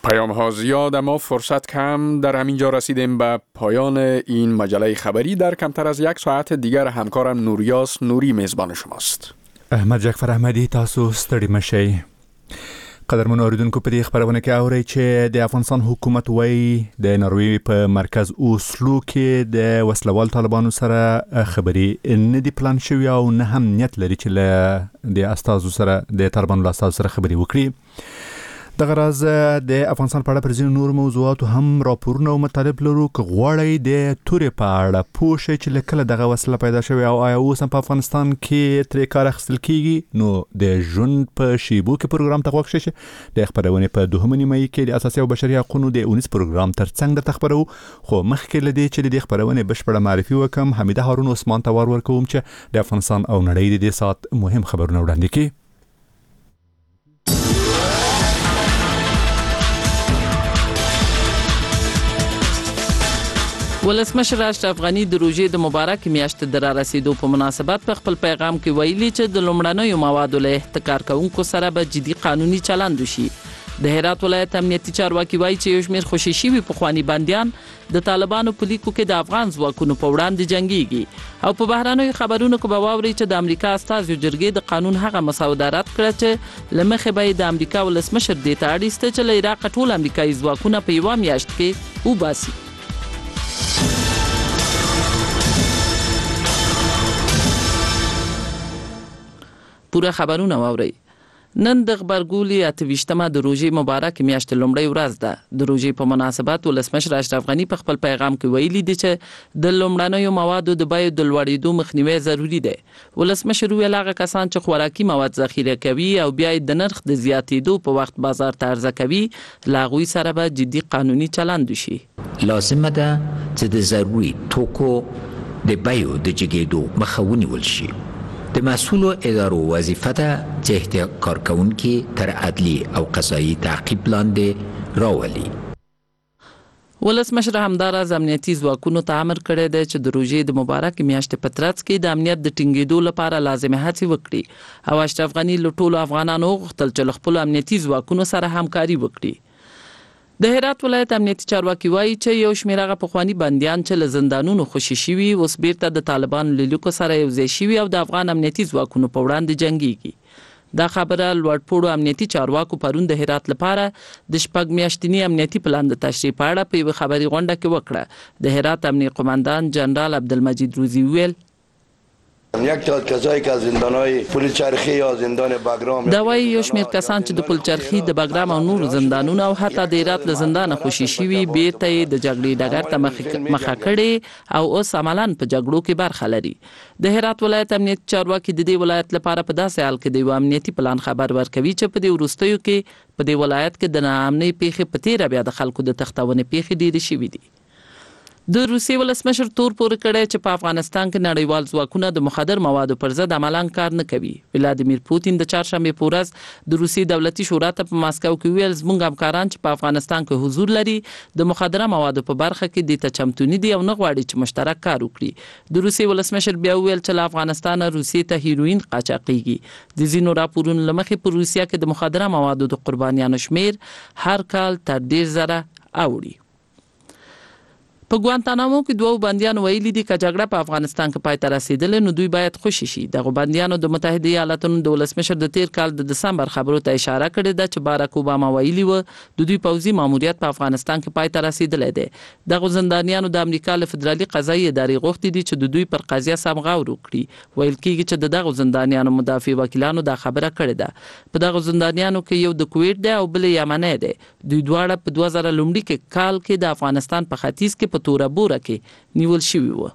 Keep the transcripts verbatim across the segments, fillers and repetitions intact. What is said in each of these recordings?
پیام ها زیاد اما فرصت کم. در همینجا رسیدیم به پایان این مجله خبری. در کمتر از یک ساعت دیگر همکارم نوریاس نوری میزبان شماست. احمد جعفر احمدی، تاسو ستړي مشئ. قدرمن اوریدونکو، په دې خبرونه کې اورئ چې د افغانستان حکومت وایي د ناروې په مرکز اوسلو کې د وسلوال طالبانو سره خبرې نه دي پلان شوي او نه هم نیت لري چې له د استازو سره د طالبانو له استازو سره خبرې وکړي. دغه راز د افغانستان په اړه پر ځینو نور موضوعاتو هم راپورونه او مطالب لرو. که غواړئ د تورې په اړه پوه شئ چې له کله دغه وسله پیدا شوې او آیا اوس هم په افغانستان کې ترې کار اخیستل کیږي، نو د ژوند په شیبو کې پروګرام ته غوږ شئ. د خبرونې په دوهمه نیمایي کې د اساسي او بشري حقوقو د اونیز پروګرام ترڅنګ درته خبرو. خو مخکې له دې چې د دې خبرونې بشپړه معرفي وکم، حمیده هارون عثمان ته ور ورکوم چې د افغانستان او نړۍ د دې ساعت مهم خبرونه وړاندې کړي. ولسمشر اشرف غنی د روژې د مبارک میاشتې د را رسیدو په مناسبت په خپل پیغام کې ویلي چې د لومړنیو موادو له احتکار کوونکو سره به جدي قانوني چلند وشي. د هرات ولایت امنیتي چارواکي وایي چې یو شمېر خوشي شوي پخواني بندیان د طالبانو په لیکو کې د افغان ځواکونو په وړاندې جنګيږي. او په بهرنیو خبرونو کې به واورئ چې د امریکا استازو جرګې د قانون هغه مسوده رد کړه چې له مخې به د امریکا ولسمشر دې ته اړ ایسته چې له عراق ټول امریکایي ځواکونه په یوه میاشت کې وباسي. پوره خبرونه واورئ. نن د غبرګولي اته‌ویشتمه د روژې مبارک میاشت لومړی ورځ ده. د روژې په مناسبت ولسمشر اشرف غنی په خپل پیغام کې ویلي دي چې د لومړنیو موادو د بیو د لوړېدو مخنیوی ضروری دی. ولسمشر ویل هغه کسان چې خوراکي مواد ذخیره کوي او بیا د نرخ د زیاتېدو په وخت بازار ته عرضه کوي، له هغوی سره به جدي قانوني چلند وشي. لازمه ده چې د ضروري توکو د بیو د جګېدو مخه ونیول شي. د مسئولو ادارو وظیفه ده چې احتکار کوونکي تر عدلي او قضایي تعقیب لاندې راولي. ولسمشر همداراز امنیتي ځواکونو ته امر کړی دی چې د روژې د مبارک میاشتې په ترڅ کې د امنیت د ټینګېدو لپاره لازمه هڅې وکړي. او اشرف غنی له ټولو افغانانو وغوښتل چې له خپلو امنیتي ځواکونو سره همکاري وکړي. د هرات ولایت امنیتي چارواکي وایي چې یو شمېر هغه پخواني بندیان چې له زندانونو خوشي شوي اوس بیرته د طالبانو له لیکو سره یوځای شوي او د افغان امنیتي ځواکونو په وړاندې جنګيږي. دا خبره لوړپوړو امنیتي چارواکو پرون د هرات لپاره د شپږ میاشتني امنیتي پلان د تشریح په اړه په یوه خبري غونډه کې وکړه. د هرات امنیتي قوماندان جنرال عبدالمجید روزی ویل یک تعداد کسایی که از زندان‌های پلچرخی یا زندان بګرام دا وایي یو شمېر کسان چې د پلچرخي د بګرام او نور زندانونو او حتی د هرات له زندانه خوشي شوي بیرته یې د جګړې ډګر ته مخه کړې او اوس عملاً په جګړو کې برخه لري. د هرات ولایت امنیتي چارواکي د دې ولایت لپاره په داسې حال کې د یو امنیتي پلان خبر ورکوي چې په دې وروستیو کې په دې ولایت کې د ناامنۍ پیښې په تیره بیا د خلکو د تښتونې پیښې ډېرې شوي دي. د روسیې ولسمشر تور پورې کړی چې په افغانستان کې نړیوال ځواکونه د مخدر موادو پر ضد عملاً کار نه کوي. ولادیمیر پوتین د چهارشنبې په ورځ د روسیې دولتي شورا ته په ماسکو کې ویل زموږ همکاران چې په افغانستان کې حضور لري د مخدره موادو په برخه کې د ته چمتو نه دي او نه غواړي چې مشترک کار وکړي. د روسیې ولسمشر بیا ویل چې له افغانستان روسیې ته هیروین قاچاقېږي. د ځینو راپورونو له مخې په روسیه کې د مخدره موادو د قربانیانو شمیر هر کال تر ډېر زره اوړي. په ګوانتانامو کې دوه بندیان ویلي دي چې جګړه په افغانستان کې پای ته رسیدلې نو دوی باید خوشي شي. دغه بندیانو د متحده ایالاتونو د ولسمشر د تیر کال د دسمبر خبرو ته اشاره کړې ده چې باراک اوباما ویلي و د دوی پوځي ماموریت په افغانستان کې پای ته رسیدلې ده. دغه زندانیانو د امریکا له فدرالي قضایي ادارې غوښتي دي چې د دوی پر قضیه سمغور وکړي. ویل کېږي چې دغه زندانیانو مدافع وکیلانو دا خبره کړې ده. په دغه زندانیانو کې یو د کویټ دی او بل یمنی دی. دوی دواړه په دوه زره لومړي کې کال کې د افغانستان په ختیځ کې په توره بوره کې نیول شوي وو.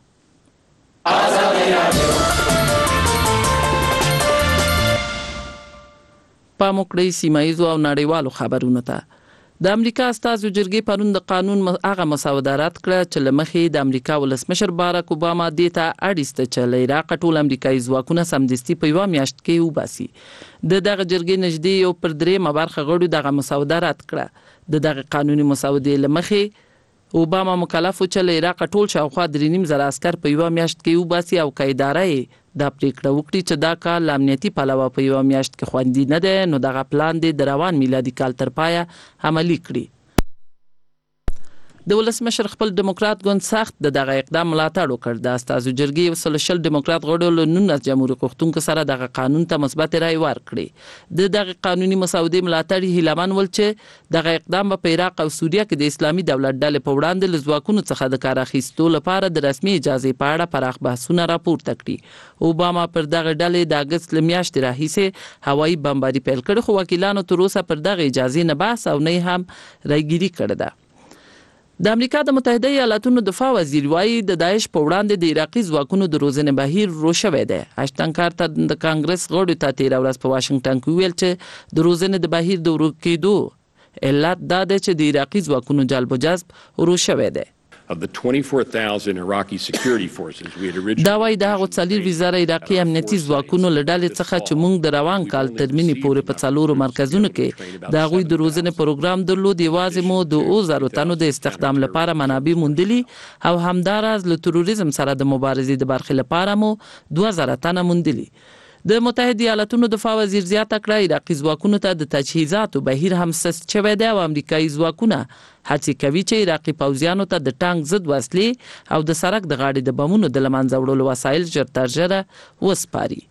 پام وکړئ سیمه ییزو او نړیوالو خبرونو ته. د امریکا استازو جرګې پرون د قانون هغه مسوده رد کړه چې له مخې د امریکا ولسمشر باراک اوباما دې ته اړ ایسته چې له عراق ټول امریکایي ځواکونه سمدستي په یوه میاشت کې وباسي. د دغه جرګې نږدې یو پر درېیمه برخه غړو دغه مسوده رد کړه. د دغه قانوني مسودې له مخې اوباما مکلف و چې له عراق ټول شاوخوا درې نیم زره عسکر په یوه میاشت کې وباسي او که اداره یې دا پریکړه وکړي چې دا کار له امنیتي پلوه په یوه میاشت کې خوندي نه دی نو دغه پلان دې د روان میلادي کال تر پایه عملي کړي. د ولسمشر خپل دیموکرات ګوند سخت د دغه اقدام ملاتړ وکړ. د استازو جرګې وسل شل دیموکرات غړو له نولس جمهوریت غوښتونکو سره دغه قانون ته مثبت رائے ورکړي. د دغه قانوني مسودې ملاتړ هیلمن ول چې دغه اقدام په عراق او سوریه کې د اسلامي دولت ډلې په وړاندې له ځواکونو څخه د کار اخیستو لپاره د رسمي اجازه په اړه پراخ بحثونه راپورته کړي. اوباما پر دغه ډلې د اگست له میاشتې راهیسې هوایي بمباري پیل کړ، خو وکیلانو تر اوسه پر دغه اجازه نه بحث او نه هم راګيري کړې ده. د امریکا د متحده ایالاتونو دفاع وزیر وایي د داعش په وړاندې د عراقي ځواکونو د روزنې بهیر رو شوی دی. اشتن کارتر د کانګرس غړو ته تیر ورځ په واشنگټن کې ویل چې د روزنې د بهیر د ورو کېدو علت دا دی چې د عراقي ځواکونو جلب و جذب رو شوی دی. Of the twenty-four thousand Iraqi security forces we had originally دا وایي د هغو څلور زره عراقي امنیتي ځواکونو له ډلې څخه چې موږ د روان کال تر منې پورې په څلورو مرکزونو کې د هغوی د روزنې پروګرام درلود، یوازې مو د اووه زرو تنو د استخدام لپاره منابع موندلي او همداراز له تروریزم سره د مبارزې د برخې لپاره مو دوه زره تنه موندلي. د متحده ایالاتونو دفاع وزیر زیاته کړه عراقي ځواکونو ته د تجهیزاتو بهیر هم سست شوی دی او امریکایي ځواکونه هڅې کوي چې عراقي پوځیانو ته د ټانک ضد وسلې او د سړک د غاړې د بمونو د له منځه وړلو وسایل ژر تر ژره وسپاري.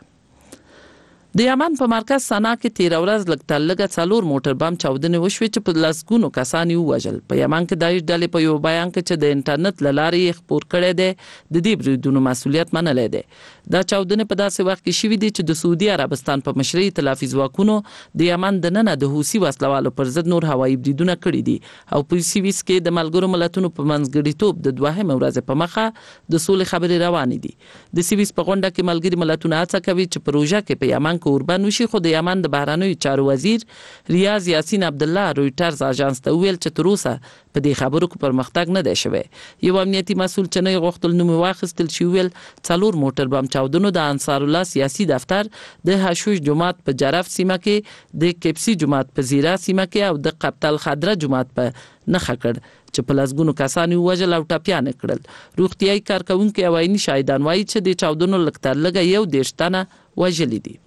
د یمن په مرکز سنا کې تیر ورځ لږ تر لږه څلور موټر بم چاودنې وشوې چې په لسګونو کسان یې ووژل. په یمن کې داعش ډلې په یو بیان کې چې د انټرنیټ له لارې یې خپور کړی دی د دې بریدونو مسؤلیت منلی دی. دا چاودنې په داسې وخت کې شوي دي چې د سعودي عربستان په مشرۍ ائتلافي ځواکونو د یمن دننه د حوثي وسلوالو پر ضد نور هوایي بریدونه کړي دي او په سویس کې د ملګرو ملتونو په منځګړیتوب د دوهمې ورځې په مخه د سولې خبرې روانې دي. د سویس په غونډه کې ملګري ملتونه هڅه کوي چې پروژه کې په یمن کې اوربند وشي، خو د یمن د بهرنیو چارو وزیر ریاض یاسین عبدالله رویټرز اژانس ته ویل چې تر اوسه په دې خبرو کې پرمختګ نه دی شوی. یو امنیتي مسؤل چې نه غوښتل نوم واخیستل شي ویل څلور موټر بم چاودنو د انصار الله سیاسي دفتر، د حشوش جماعت په جرف سیمه کې، د کپسی جماعت په زیرا سیمه کې او د قبطل خضره جماعت په نخښه کړ چې په لسګونو کسان یې وژل او ټپیان کړل. روغتیايي کارکونکي او عیني شاهدان وایي چې د چاودنو لږ تر لږه یو دېرش تنه وژلي دي.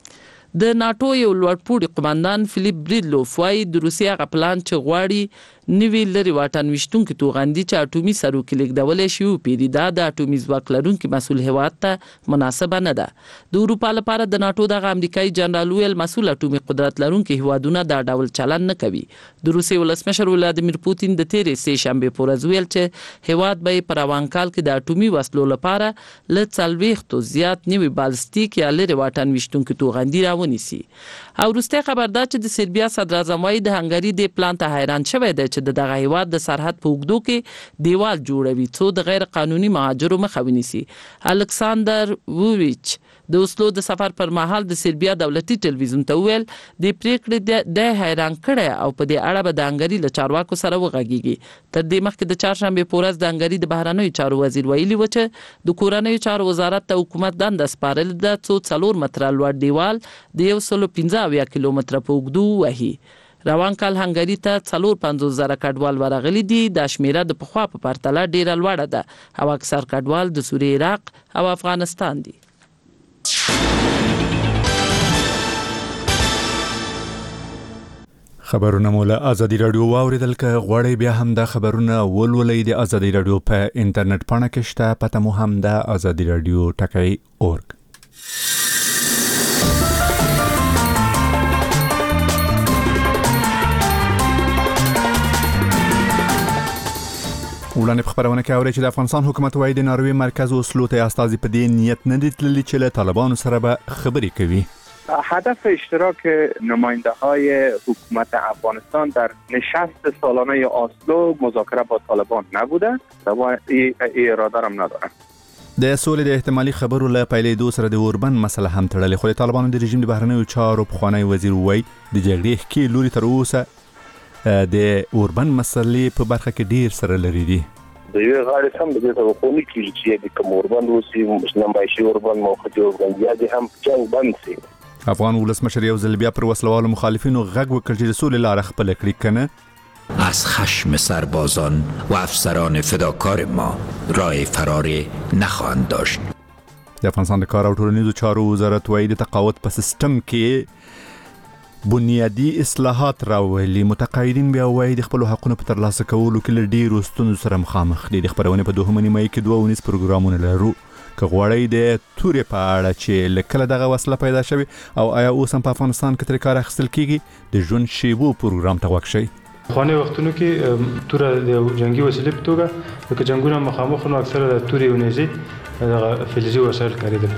د ناتو یو لوړپوړي قومندان فلیپ بریدلوف وایي د روسیې هغه پلان چې غواړي نوي لري واټن ویشتونکي توغندي چې اټومي سروکي لیږدولی شي وپیري، دا د اټومي ځواک لرونکي مسؤل هیواد ته مناسبه نه ده. د اروپا لپاره د ناتو دغه امریکایي جنرال ویل مسؤل اټومي قدرت لرونکي هیوادونه دا ډول چلن نه کوي. د روسیې ولسمشر ولادیمیر پوتین د تیرې سې شنبې په ورځ ویل چې هیواد به په روان کال کې د اټومي وسلو لپاره له څلوېښتو زیات نوي بالستیک یا لري واټن ویشتونکي توغندي راونیسي. او وروستی خبر دا چې د سربیا صدراعظم وایي د هنګري دې پلان ته حیران شوی دی چې د دغه هیواد د سرحد په اوږدو کې دیوال جوړوي څو د غیر قانوني مهاجرو مخه ونیسي. الکساندر وویچ د اوسلو د سفر پر مهال د سربیا دولتي ټلویزیون ته ویل د پریکړې د حیران کړی او په دې اړه به د هنګري له چارواکو سره وغږیږي. تر دې مخکې د چهارشنبې په ورځ د هنګري د بهرنیو چارو وزیر ویلي و چې د کورنیو چارو وزارت ته حکومت دنده سپارلې ده څو څلور متره لوړ دیوال د یو سلو پنځه اویا کیلومتره په اوږدو وهي. روان کال هنګري ته څلور پنځوس زره کډوال ورغلي دي. دا شمیره د پخوا په پرتله ډیره لوړه ده او اکثر کډوال د سوریې، عراق او افغانستان دي. خبرونه مو له ازادي رادیو واوریدل. که غواړئ بیا هم دا خبرونه ولولئ د ازادي رادیو په انټرنیټ پاڼه کې شته، پته مو هم ده ازادي رادیو ټکی اورګ. وړاندې په خبرونه کې اورئ چې د افغانستان حکومت وایي د ناروې مرکز اوسلو ته استازي په دې نیت نه دي تللي چې له طالبانو سره به خبرې کوي. هدف اشتراک نماینده های حکومت افغانستان در نشست سالانه اسلو مذاکره با طالبان نبوده و این اراده هم ندارن. د سولې د احتمالي خبرو له پیلېدو سره د اوربند مسله هم تړلې، خو د طالبانو د رژیم د بهرنیو چارو پخوانی وزیر وایي د جګړې ښکې لوري تر اوسه د اوربند مسلې په برخه کې ډیر سره لري دي. د یو غاړې سم د دې توقع نه کیږي چې د کوم اوربند وسی نمایشي اوربند موخه اوربند یا د هم جنگ بند شي. افغان ولسمشر یو ځل بیا پر وسلوالو مخالفینو غږ وکړ چې د سولې لاره خپل کړي کنه. از خشم سربازان و افسران فداکار ما راه فرار نخواهند داشت. د افغانستان د کار او ټولنیزو چارو وزارت وایي د تقاعد په سیستم کې بنیادی اصلاحات راولي. متقاعدین بیا وایي د خپل حقونو په ترلاسه کولو کې له ډېرو ستونزو سره مخامخ دي. د خپرونې په دوهمه نیمایي کې دوه ونیز پروګرامونه لرو. که غواړئ د تورې په اړه چې له کله دغه وسله پیدا شوې او آیا اوس هم په افغانستان کې ترې کار اخیستل کیږي، د ژوند شیبو پروګرام ته غوږ شئ. خواني وختونو کې توره د جنگي وسیلې په توګه لکه جنگونه مخامخ نو اکثره د تورې او نیزې دغه فلزي وسایل کارېدل.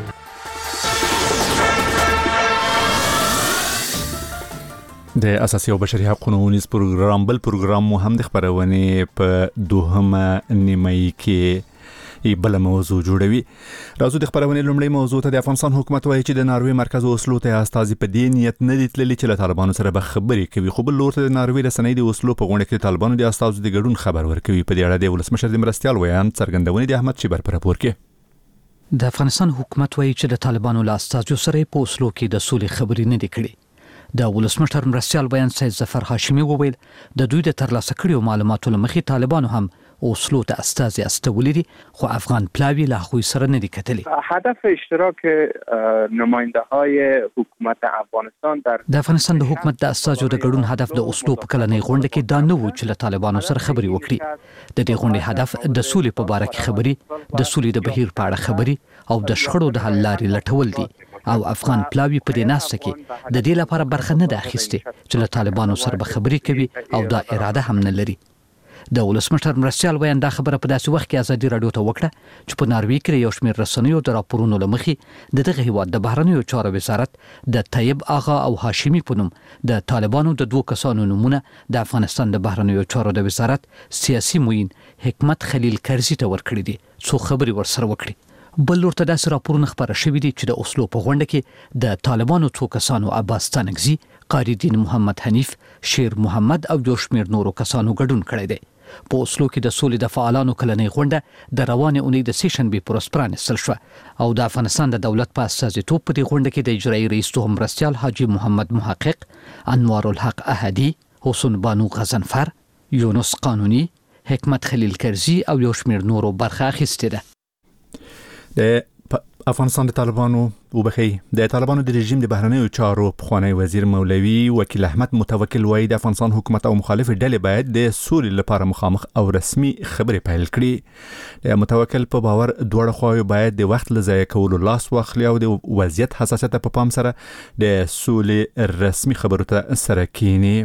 د اساسي او بشري حقوقو ونیز پروګرام بل پروګرام مو هم د خبرونې په دوهمه نیمایي کې بل موضوع جوړوي. راځو د خبرونې لومړی موضوع ته. د افغانستان حکومت وایي چې د ناروې مرکز اوسلو ته استازي په دې نیت نه دي تللي چې له طالبانو سره به خبرې کوي، خو بل لور ته د ناروې رسنۍ د اوسلو په غونډه کې طالبانو د استازو د ګډون خبر ورکوي. په دې اړه د ولسمشر د مرستیال ویان څرګندونې د احمد شیبر په راپور کې. د افغانستان حکومت وایي چې د طالبانو له استازو سره په اوسلو کې د سولې خبرې نه دي کړې. د ولسمشر مرستیال بیان سید ظفر هاشمي وویل د دوی د ترلاسه کړیو معلوماتو له مخې طالبانو هم اوسلو ته استازي استولي دي، خو افغان پلاوی له هغوی سره نه دي کتلي. هدف اشتراک نماینده های حکومت افغانستان در د افغانستان د حکومت د استازو د ګډون هدف د اوسلو په کلنۍ غونډه کې دا نه و چې له طالبانو سره خبرې وکړي. د دې غونډې هدف د سولې په باره کې خبرې، د سولې د بهیر په اړه خبرې او د شخړو د حل لارې لټول دي. او افغان پلاوی په دې ناسته کې د دې لپاره برخه نه ده اخیستې چې له طالبانو سره به خبرې کوي او دا اراده هم نه لري. د ولسمشر مرستیال ویان دا خبره په داسې وخت کې ازادي راډیو ته وکړه چې په ناروې کې یو شمېر رسنیو د راپورونو له مخې د دغه هیواد د بهرنیو چارو وزارت د طیب آغا او هاشمي په نوم د طالبانو د دوه کسانو نومونه د افغانستان د بهرنیو چارو د وزارت سیاسي معین حکمت خلیل کرزي ته ورکړي دي څو خبرې ورسره وکړي. بل ورته داسې راپورونه خپاره شوي دي چې د اوسلو په غونډه کې د طالبانو څو کسانو عباس تانکزي، قاری دین محمد حنیف، شیر محمد او یو شمېر نورو کسانو ګډون کړی دی. په اوسلو کې د سولې د فعالانو کلنۍ غونډه د روانې اونۍ د سې شنبې پر ورځ پرانیستل شوه او د افغانستان د دولت په استازیتوب په دې غونډه کې د اجرایي رئیس دوهم مرستیال حاجي محمد محقق، انوار الحق احدي، حسن بانو غضنفر، یونس قانوني، حکمت خلیل کرزي او یو شمېر نورو برخه اخیستې ده. د افغانستان د طالبانو وبخي د طالبانو د رژیم د بهرنیو چارو پخوانی وزیر مولوي وکیل احمد متوکل وایي د افغانستان حکومت او مخالف ډلې باید د سولې لپاره مخامخ او رسمي خبرې پیل کړي. د متوکل په باور دوړ خواوې باید د وخت له ضایع کولو لاس واخلي او د وضعیت حساسیت په پام سره د سولې رسمي خبرو ته سره کینی.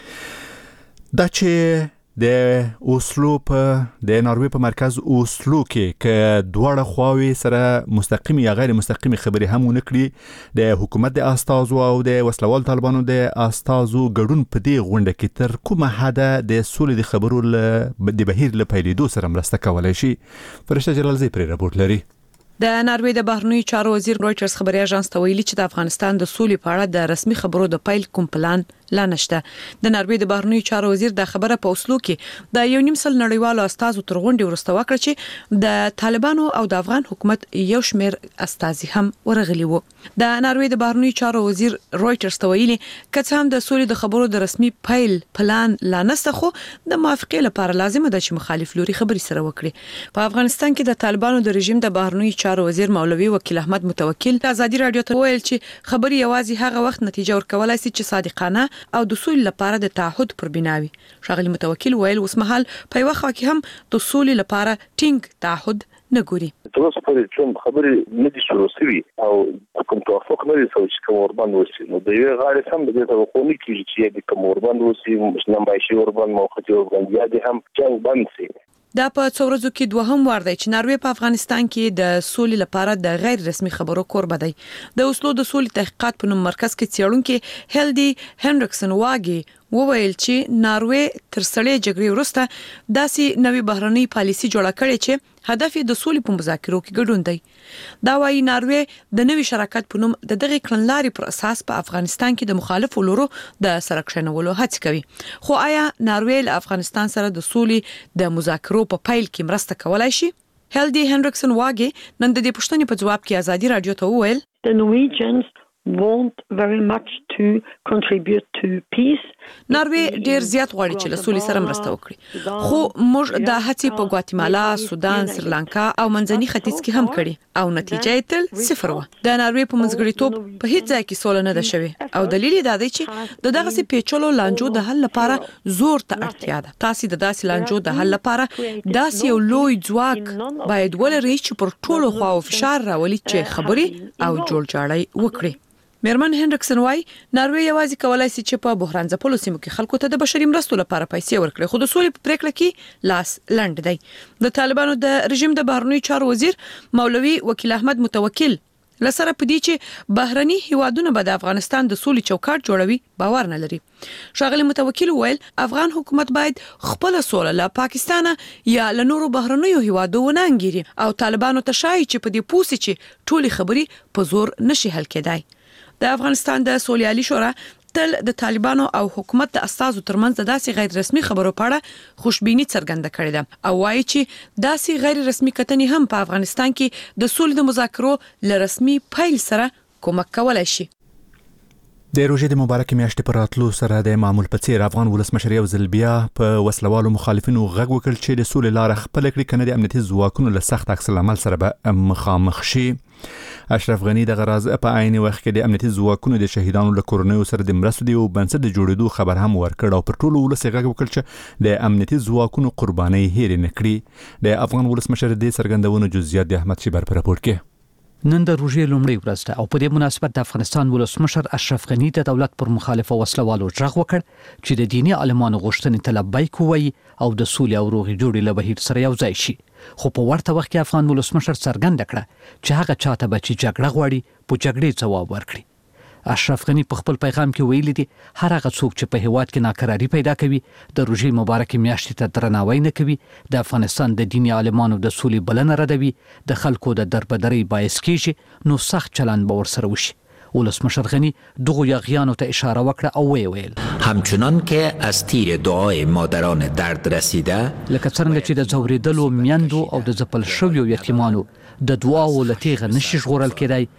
دا چې د اوسلو په د ناروې په مرکز اوسلو کې که دواړه خواوې سره مستقیم یا غیر مستقیم خبرې هم ونه کړي، د حکومت د استازو او د وسلوال طالبانو د استازو ګډون په دې غونډه کې تر کومه حده د سولې د خبرو د بهیر له پیلېدو سره مرسته کولی شي. فرشته جلالزی پرې راپورټ لري. د ناروې د بهرنیو چارو وزیر رويټرز خبري اژانس ته ویلي چې د افغانستان د سولې په اړه د رسمي خبرو د پیل کوم پلان لا نشته. د ناروې د بهرنیو چارو وزیر د خبره په اوسلو کې د یو نیم سل نړیوالو استازو تر غونډې وروسته وکړه چې د طالبانو او د افغان حکومت یو شمېر استازي هم ورغلي وو. د ناروې د بهرنیو چارو وزیر رويټرز ته ویلي کڅ هم د سولې د خبرو د رسمي پیل پلان لا نشته، خو د موافقې لپاره لازم ده چې مخالف لوري خبري سره وکړي. په افغانستان کې د طالبانو د رژیم د بهرنیو چارو وزیر مولوي وکیل احمد متوکل د ازادي رادیو ته ویل چې خبري یوازې هغه وخت نتیجه ورکولای شي چې صادقانه او د سولې لپاره د تعهد پر بناوي. ښاغلي متوکل ویل اوس مهال په یو خوا کې هم د سولې لپاره ټینګ تعهد نه ګوري. تاسو په دې چې خبرې نه دي شروع شوي او کوم توافق نه لري چې کوم وربند وسی نو د یو غاړې هم د توافق نه کیږي چې د کوم وربند وسی نمایشي وربند موخه وربند یا د هم جنگ بند شي. دا په څو ورځو کې دوهم وار دی چې ناروې په افغانستان کې د سولې لپاره د غیر رسمي خبرو کوربه دی. د اوسلو د سولې تحقیقات په نوم مرکز کې څېړونکي هلدي هنډریکسن واګي وویل چې ناروې تر سړې جګړې وروسته داسې نوې بهرنۍ پالیسي جوړه کړې چې هدف یې د سولې په مذاکرو کې ګډون دی. دا وايي ناروې د نوي شراکت په نوم د دغه کړنلارې پر اساس په افغانستان کې د مخالفو لورو د سرکښنولو هڅه کوي. خو آیا ناروې له افغانستان سره د سولې د مذاکرو په پیل کې مرسته کولای شي؟ هلدي هنډریکسن واګي نن د دې پوښتنې په جواب کې ازادي رادیو ته وویل The Norwegians want very much to contribute to peace. ناروی ډیر زیات غواړي چې له سولې سره مرسته وکړي، خو موږ د هڅې په ګواتیمالا، سودان، سریلانکا او منځني ختیځ کې هم کړي او نتیجه یې تل صفر و. د ناروی په منځګړیتوب په هیڅ ځای کې سوله نه ده شوې او دلیل یې دا دی چې د دغه پیچلو لانجو د حل لپاره زور ته اړتیا ده. تاسو د داسې لانجو د حل لپاره داسې یو لوی ځواک باید ولرئ چې پر ټولو خواو فشار راولي چې خبرې او جوړجاړی وکړي. میرمن هنرکسن وای ناروی یوازې کولای شي چې په بحران ځپلو سیمو کې خلکو ته د بشري مرستو لپاره پیسې ورکړي، خو د سولې په پریکړه کې لاس لنډ دی. د طالبانو د رژیم د بهرنیو چارو وزیر مولوي وکیل احمد متوکل لسره پدې چې بهرني هیوادونه به د افغانستان د سولې چوکاټ جوړوي باور نه لري. شاغلی متوکل ویل افغان حکومت باید خپل سوله له پاکستان یا له نورو بهرنیو هیوادو ونه انګيري او طالبانو ته شایي چې په دې پوسې چې ټولي خبري په زور نشي حل کېدای. د افغانستان د سولیالي شورا تل د طالبانو او حکومت د استازو ترمنځ د داسې غیر رسمي خبرو په اړه خوشبیني څرګنده کړې ده او وایي چې داسې غیر رسمي کتنې هم په افغانستان کې د سولې د مذاکرو ل رسمي پیل سره کومک کولای شي. د روژې د مبارک میاشتې پر راتلو سره د معمول په څیر افغان ولسمشر یو ځل بیا په وسلوالو مخالفینو غږ وکړ چې د سولې لار خپل کړي کنه د امنیتي ځواکونو له سخت عکس العمل سره به مخامخ شي. اشرف غنی د غراز په عین وخت کې د امنیتي ځواکونو د شهیدانو له کورنیو سره د مرستو دی او بنسټ د جوړېدو خبر هم ورکړ او پر ټولو ولس غږ وکړ چې د امنیتي ځواکونو قرباني هېر نه کړي. د افغان ولسمشر د څرګندونو جزئیات د احمد شیبر په راپور کې. نن د روژې لومړۍ ورځ ده او په دې مناسبت د افغانستان ولسمشر اشرف غنی د دولت پر مخالفه وسلوالو غږ وکړ چې د دیني عالمانو غوښتنې ته لبیک ووایي او د سولې او روغې جوړې له بهیر سره یو ځای شي. خو په ورته وخت کې افغان ولسمشر څرګنده کړه چې هغه چاته به چې جګړه غواړي په جګړې ځواب ورکړي. اشرف غنی په خپل پیغام کې ویلي دي هر هغه څوک چې په هیواد کې ناکراری پیدا کوي د روژې مبارکې میاشتې ته درناوی نه کوي د افغانستان د دیني عالمانو د سولې بلنه ردوي د خلکو د دربدرۍ باعث کیږي نو سخت چلند به ورسره وشي. ولسمشر غنی دغه یاغیانو ته اشاره وکړه او وی ویل همچنان که از تیر دعای مادران درد رسیده لکه څنګه چې د زوریدلو میندو او د ځپل شویو یتیمانو د دعاو لتیغه نشي ژغورل کېدای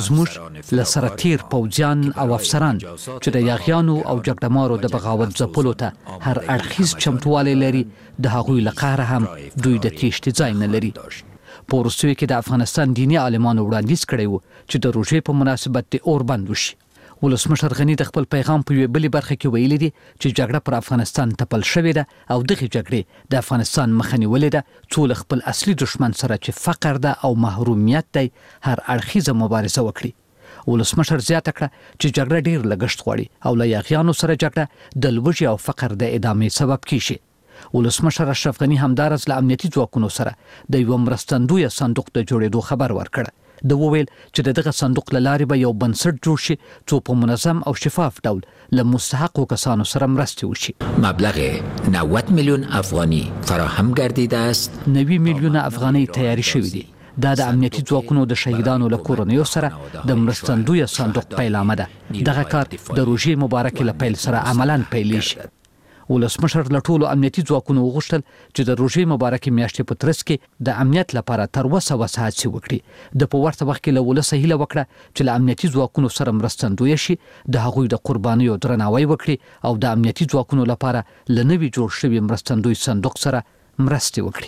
زموږ لسره تیر پوځیان او افسران چې د یاغیانو او جګړهمارو د بغاوت ځپلو ته هر اړخیز چمتوالی لري د هغوی له قهره هم دوی د تیښتې ځای نه لري. په وروستیو کې د افغانستان دیني عالمانو وړاندیز کړی و چې د روژې په مناسبت د اور بند وشي. ولسمشر غنی د خپل پیغام په یوې بلې برخه کې ویلي دي چې جګړه پر افغانستان تپل شوې ده او دغه جګړې د افغانستان مخه نیولې ده څو له خپل اصلي دشمن سره چې فقر ده او محرومیت دی هر اړخیزه مبارزه وکړي. ولسمشر زیاته کړه چې جګړه ډیر لګښت غواړي او له یاغیانو سره جګړه د لوږې او فقر د ادامې سبب کیږي. ولسمشر اشرف غنی همدارس له امنیتي ځواکونو سره د یو مرستندوی صندوق د جوړېدو خبر ورکړ. د وویل چې دغه صندوق له لارې به یو بنسټ جوړ شي څو په منظم او شفاف ډول له مستحقو کسانو سره مرستې وشي. مبلغ نود میلیون افغانی فراهم گردیده است. نوي میلیونه افغانۍ تیاری شوې دي. دا د امنیتي ځواکونو د شهیدانو له کورنیو سره د مرستندوی صندوق پیلامه ده. دغه کار د روژې مبارکې له پیل سره عملاً پیلیږي. ولسمشر له ټولو امنیتي ځواکونو وغوښتل چې د روژې مبارکې میاشتې په ترڅ کې د امنیت لپاره تر وسه وسه هڅې وکړي. د په ورته وخت کې له ولسه هیله وکړه چې له امنیتي ځواکونو سره مرستندویه شي د هغوی د قربانیو درناوی وکړي او د امنیتي ځواکونو لپاره له نوي جوړ شوي مرستندوی صندوق سره مرستې وکړي.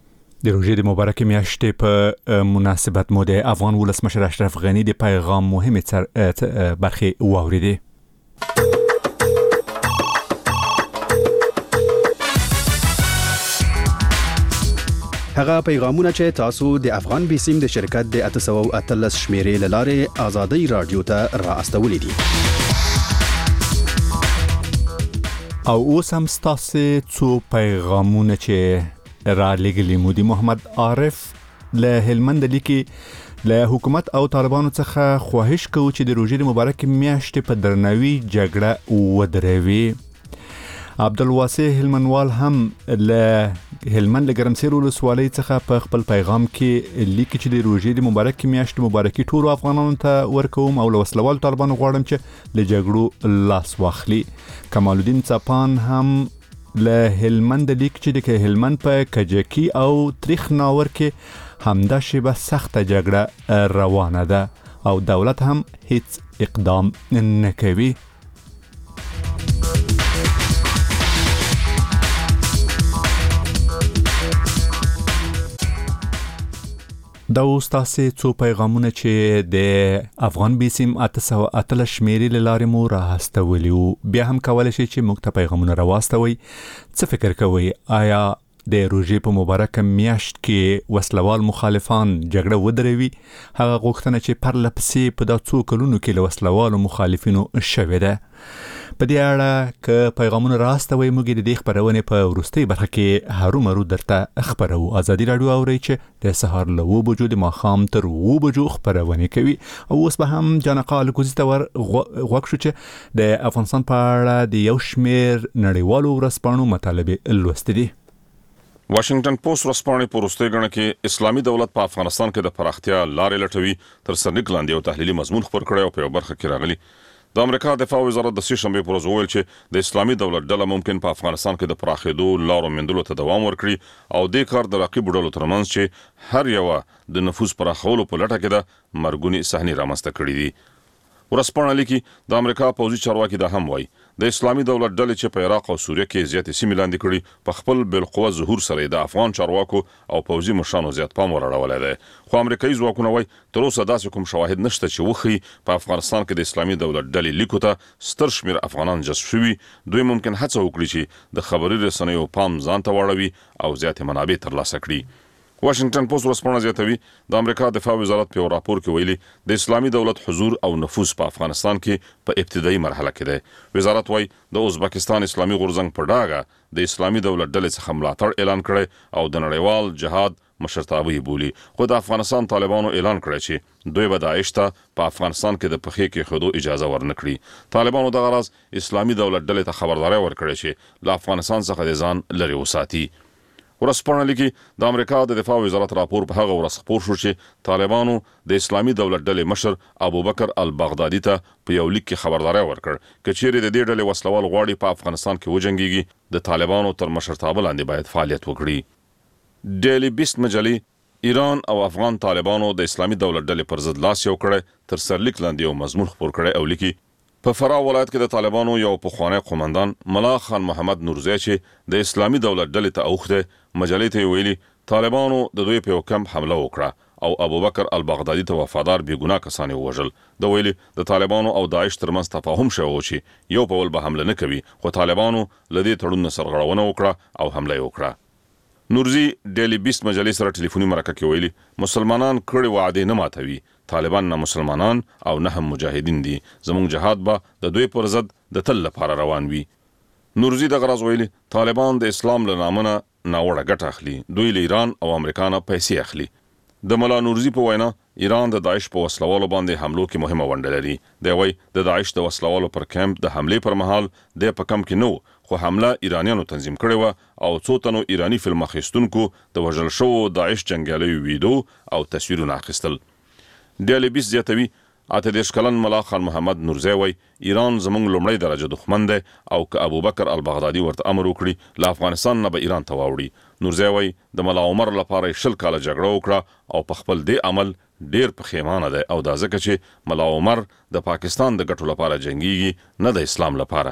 د روژې د مبارکې میاشتې په مناسبت مو د افغان ولسمشر اشرف غنی د پیغام مهمې برخې واوریدې. هغه پیغامونه چې تاسو د افغان بیسیم د شرکت د اته سوه او اتلس شمیرې له لارې آزادۍ رادیو ته را استولې دي. او اوس هم ستاسو څو پیغامونه چې را لګلي مو دي. محمد عارف له هلمند لیکي له حکومت او طالبانو څخه خواهش کوي چې د روژې مبارکې میاشتې په درناوي جګړه ودروي. عبدالواسع هلمنوال هم له هلمند له ګرمسیر ولسوالۍ څخه په خپل پیغام کې لیکي چې د روژې د مبارکې میاشتې مبارکي ټولو افغانانو ته ورکوم او له وسلوالو طالبانو غواړم چې له جګړو لاس واخلي. کمال الدین څپان هم له هلمند لیک چې د هلمند په کجکی او تریخ ناور کې همدا شیبه سخته جګړه روانه ده او دولت هم هیڅ اقدام نه کوي. دا اوس تاسې څو پیغامونه چې د افغان بیسیم اته سوه اتلس شمیرې له لارې مو راهستولي وو. بیا هم کولی شئ چې موږ ته پیغامونه راواستوئ. څه فکر کوئ؟ آیا د روژې په مبارکه میاشت کې وسلوال مخالفان جګړه ودروي؟ هغه غوښتنه چې پرله پسې په دا څو کلونو کې له وسلوالو مخالفینو شوې ده. په دې اړه که پیغامونه راستوي موږ د دې خبرونې په وروستۍ برخه کې هرومرو درته خبرو. ازادي راډیو اوري چې د سهار له اوه بجو د ماښام تر اوه بجو خبرونه کوي. او اوس به هم جانقا الکوزي ته ور غوږ شو چې د افغانستان په اړه د یو شمېر نړیوالو ورځپاڼو مطالبې لوستې دي. واشنگټن پوسټ ورځپاڼې په وروستۍ ګڼه کې اسلامي دولت په افغانستان کې د پراختیا لارې لټوي تر سرلیک لاندې یو تحلیلي مضمون خپور کړی او په یو برخه کې راغلی. د امریکا دفاع وزارت د سې شنبې پر ورځ وویل چې د اسلامي دولت ډله ممکن په افغانستان کې د پراخېدو لارو موندلو ته دوام ورکړي او دې کار د رقیبو ډلو ترمنځ چې هر یوه د نفوذ پراخولو په لټه کې د مرګونې صحنې رامنځته کړي دي. ورځپاڼه لیکي د امریکا پوځي چارواکي دا هم وایي د اسلامي دولت ډلې چې په عراق او سوریه کې زیاتې سیمې لاندې کړي په خپل بالقوه ظهور سره د افغان چارواکو او پوځي مشرانو زیات پام ورړولی دی. خو امریکایي ځواکونه وایي تر اوسه داسې کوم شواهد نشته چې وښیي په افغانستان کې د اسلامي دولت ډلې لیکو ته ستر شمېر افغانان جذب شوي. دوی ممکن هڅه وکړي چې د خبري رسنیو پام ځان ته واړوي او زیاتې منابع ترلاسه کړي. واشنگټن پوسټ ورځپاڼه زیاتوي د امریکا دفاع وزارت په یو راپور کې ویلي د اسلامي دولت حضور او نفوذ په افغانستان کې په ابتدایي مرحله کې دی. وزارت وایي د ازبکستان اسلامي غورځنګ په ډاګه د اسلامي دولت ډلې څخه ملاتړ اعلان کړی او د نړیوال جهاد مشرتابه یې بولي. خو د افغانستان طالبانو اعلان کړی چې دوی به داعش ته په افغانستان کې د پښې کېښودو اجازه ورنکړي. طالبانو دغه راز اسلامي دولت ډلې ته خبرداری ورکړی چې له افغانستان څخه د ځان لرې وساتي. ورځپاڼه لیکي د امریکا د دفاع وزارت راپور په هغه ورځ خپور شو چې طالبانو د اسلامي دولت ډلې مشر ابوبکر البغدادي ته په یو لیک کې خبرداری ورکړ چې چیرې د دې ډلې وسلوال غواړي په افغانستان کې وجنګيږي د طالبانو تر مشرتابه لاندې باید فعالیت وکړي. ډیلی بیست مجلې ایران او افغان طالبانو د اسلامي دولت ډلې پر ضد لاس یو کړی تر سرلیک لاندې یو مضمون خپور کړی او لیکي په فراه ولایت کې د طالبانو یو پخوانی قومندان ملا خان محمد نورزی چې د اسلامي دولت ډلې ته اوښته مجلې ته ویلي طالبانو د دوی په یو کمپ حمله وکړه او ابوبکر البغدادي ته وفادار بېګناه کسان یې ووژل. د ویلي د طالبانو او داعش ترمنځ تفاهم شوی و چې یو په بل به حمله نه کوي خو طالبانو له دې تړون نه سرغړونه وکړه او حمله یې وکړه. نورزی ډیلی بیست مجلې سره ټلیفوني مرکه کې ویلي مسلمانان کړي وعدې نه ماتوي. طالبان نه مسلمانان او نه هم مجاهدین دي. زموږ جهاد به د دوی پر ضد د تل لپاره روان وي. نورزی دغه راز ویلي طالبان د اسلام له نامه نه ناوړه ګټه اخلي. دوی له ایران او امریکا نه پیسې اخلي. د ملا نورزی په وینا ایران د داعش په وسلوالو باندې حملو کې مهمه ونډه لري. دی وایي د داعش د وسلوالو پر کمپ د حملې پر مهال د په کم کې نو خو حمله ایرانیانو تنظیم کړې و او څو تنو ایرانی فلم اخیستونکو د وژل شوو داعش جنګیالیو ویډیو او تصویرونه اخیستل. ډیلی بیست زیاتوي اته دېرش کلن ملا خان محمد نورزی وایي ایران زموږ لومړی درجه دښمن دی او که ابوبکر البغدادي ورته امر وکړي له افغانستان نه به ایران ته واوړي. نورزی وایي د ملا عمر لپاره شل کاله جګړه وکړه او په خپل دې عمل ډیر پښیمانه دی او دا ځکه چې ملا عمر د پاکستان د ګټو لپاره جنګیږي نه د اسلام لپاره.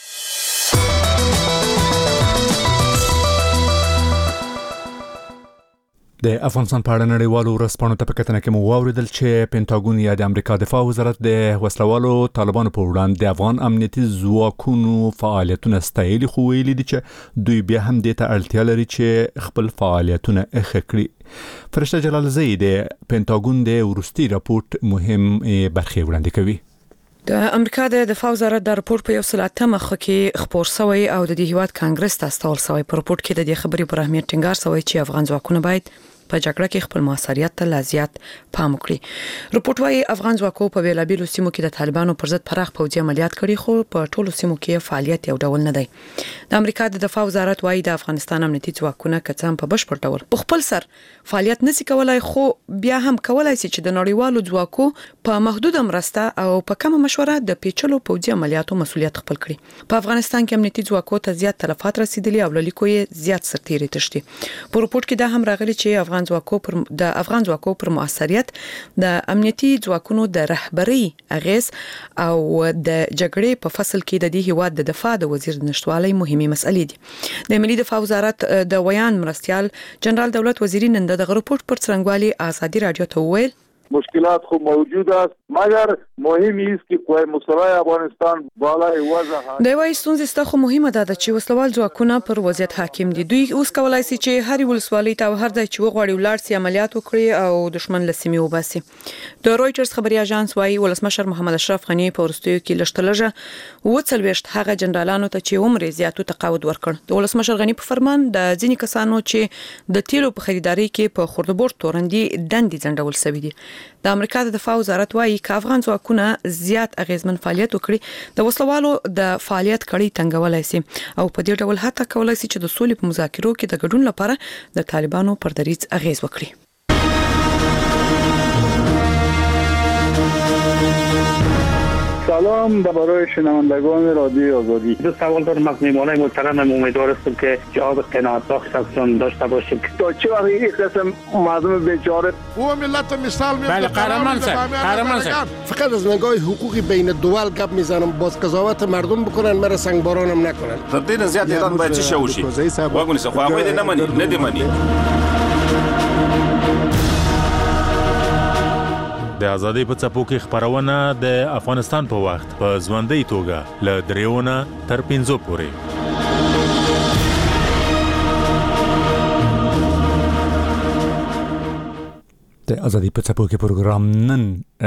د افغانستان په اړه نړیوالو ورځپاڼو ته په کتنه کې مو واوریدل چې پینټاګون یا د امریکا دفاع وزارت د وسلوالو طالبانو په وړاندې د افغان امنیتي ځواکونو فعالیتونه ستایلي خو ویلي دي چې دوی بیا هم دې ته اړتیا لري چې خپل فعالیتونه ښه کړي. فرشته جلالزی د پینټاګون د وروستي راپورټ مهم برخې وړاندې کوي. د امریکا د دفاع وزارت د راپور په یو سل اته مخه کې خبر شوی او د دې هیواد کانګرس ته استول شوی. په راپور کې د دې خبرې پر اهمیت ټینګار شوی چې افغان ځواکونه باید په جګړه کې خپل موثریت ته لازیات پام وکړي. راپور وايي افغان ځواکو په بیلابیلو سیمو کې د طالبانو پر ضد پراخ پوځي عملیات کړي خو په ټولو سیمو کې فعالیت یو ډول نه دی. د امریکا د دفاع وزارت وايي د افغانستان امنیتي ځواکونه کڅم په بشپړ ډول په خپل سر فعالیت نشي کولای خو بیا هم کولای شي چې د نړیوالو ځواکو په محدوده مرسته او په کومه مشوره د پیچلو پوځي عملیاتو مسولیت خپل کړي. په افغانستان کې امنیتي ځواکو ته زیات تلفات رسیدلي او لیکو یې زیات سرتیري تشتي. په راپور کې دا هم راغلي چې افغان افغان ځواکو پر د افغان ځواکو پر موثریت د امنیتي ځواکونو د رهبري اغیز او د جګړې په فصل کې د دې هیواد د دفاع د وزیر نشټوالي مهمه مسلې دي. د ملي دفاع وزارت د ویان مرستيال جنرال دولت وزیری نن د غریپورت پر څرنګوالي ازادي رادیو ته ویل مشکلات خو موجود است مگر مهم است که قوای مسلح افغانستان بالای وضع د وای ستونزې ستاسو مهمه ده چې وسلوال ځواکونه پر وضعیت حاکم دي. دوی اوس کولای شي چې هر ولسوالۍ ته هر ځای چې وغواړي ولر سي عملیات وکړي او دشمن لسمي وباسي. د رويټرز خبري اژانس وايي ولسمشر محمد اشرف غنی په ورستیو کې لشتلجه وڅلويشت هغه جنرالانو ته چې عمر زیاتو تقاعد ورکړ. د ولسمشر غنی په فرمان د ځینې کسانو چې د تیلو په خریداري کې په خردبور تورندي دندې ځنډول شوې دي. د امریکا د دفاع وزارت وايي چې افغان ځواکونه زیات اغیزمن فعالیت وکړي د وسلوالو د فعالیت کړي تنګولای شي او په دې ډول هڅه کولای شي چې د سولې په مذاکرو کې د ګډون لپاره د طالبانو پر دریځ اغیز وکړي. سلام برای شنوندگان رادیو آزادی. دو سوال دارم از میهمانان محترم. امیدوار هستم که جواب قناعت بخش ازشون داشته باشیم. تا چه وقت این قسم مردم بیچاره او ملت مثال میزنه. بله قهرمان سر قهرمان سر فقط از نگاه حقوقی بین الدول گپ میزنم باز قضاوت مردم بکنن مرا سنگبارانم نکنن. تر دې زیات ایران باید چی شوشي واګونی څه خو هغه دې نه مانی نه دې مانی. د ازادۍ په څپو کې خبرونه د افغانستان په وخت په ژوندۍ توګه ل دریونه تر پنځو پورې. د ازادۍ په څپو کې پروګرام نن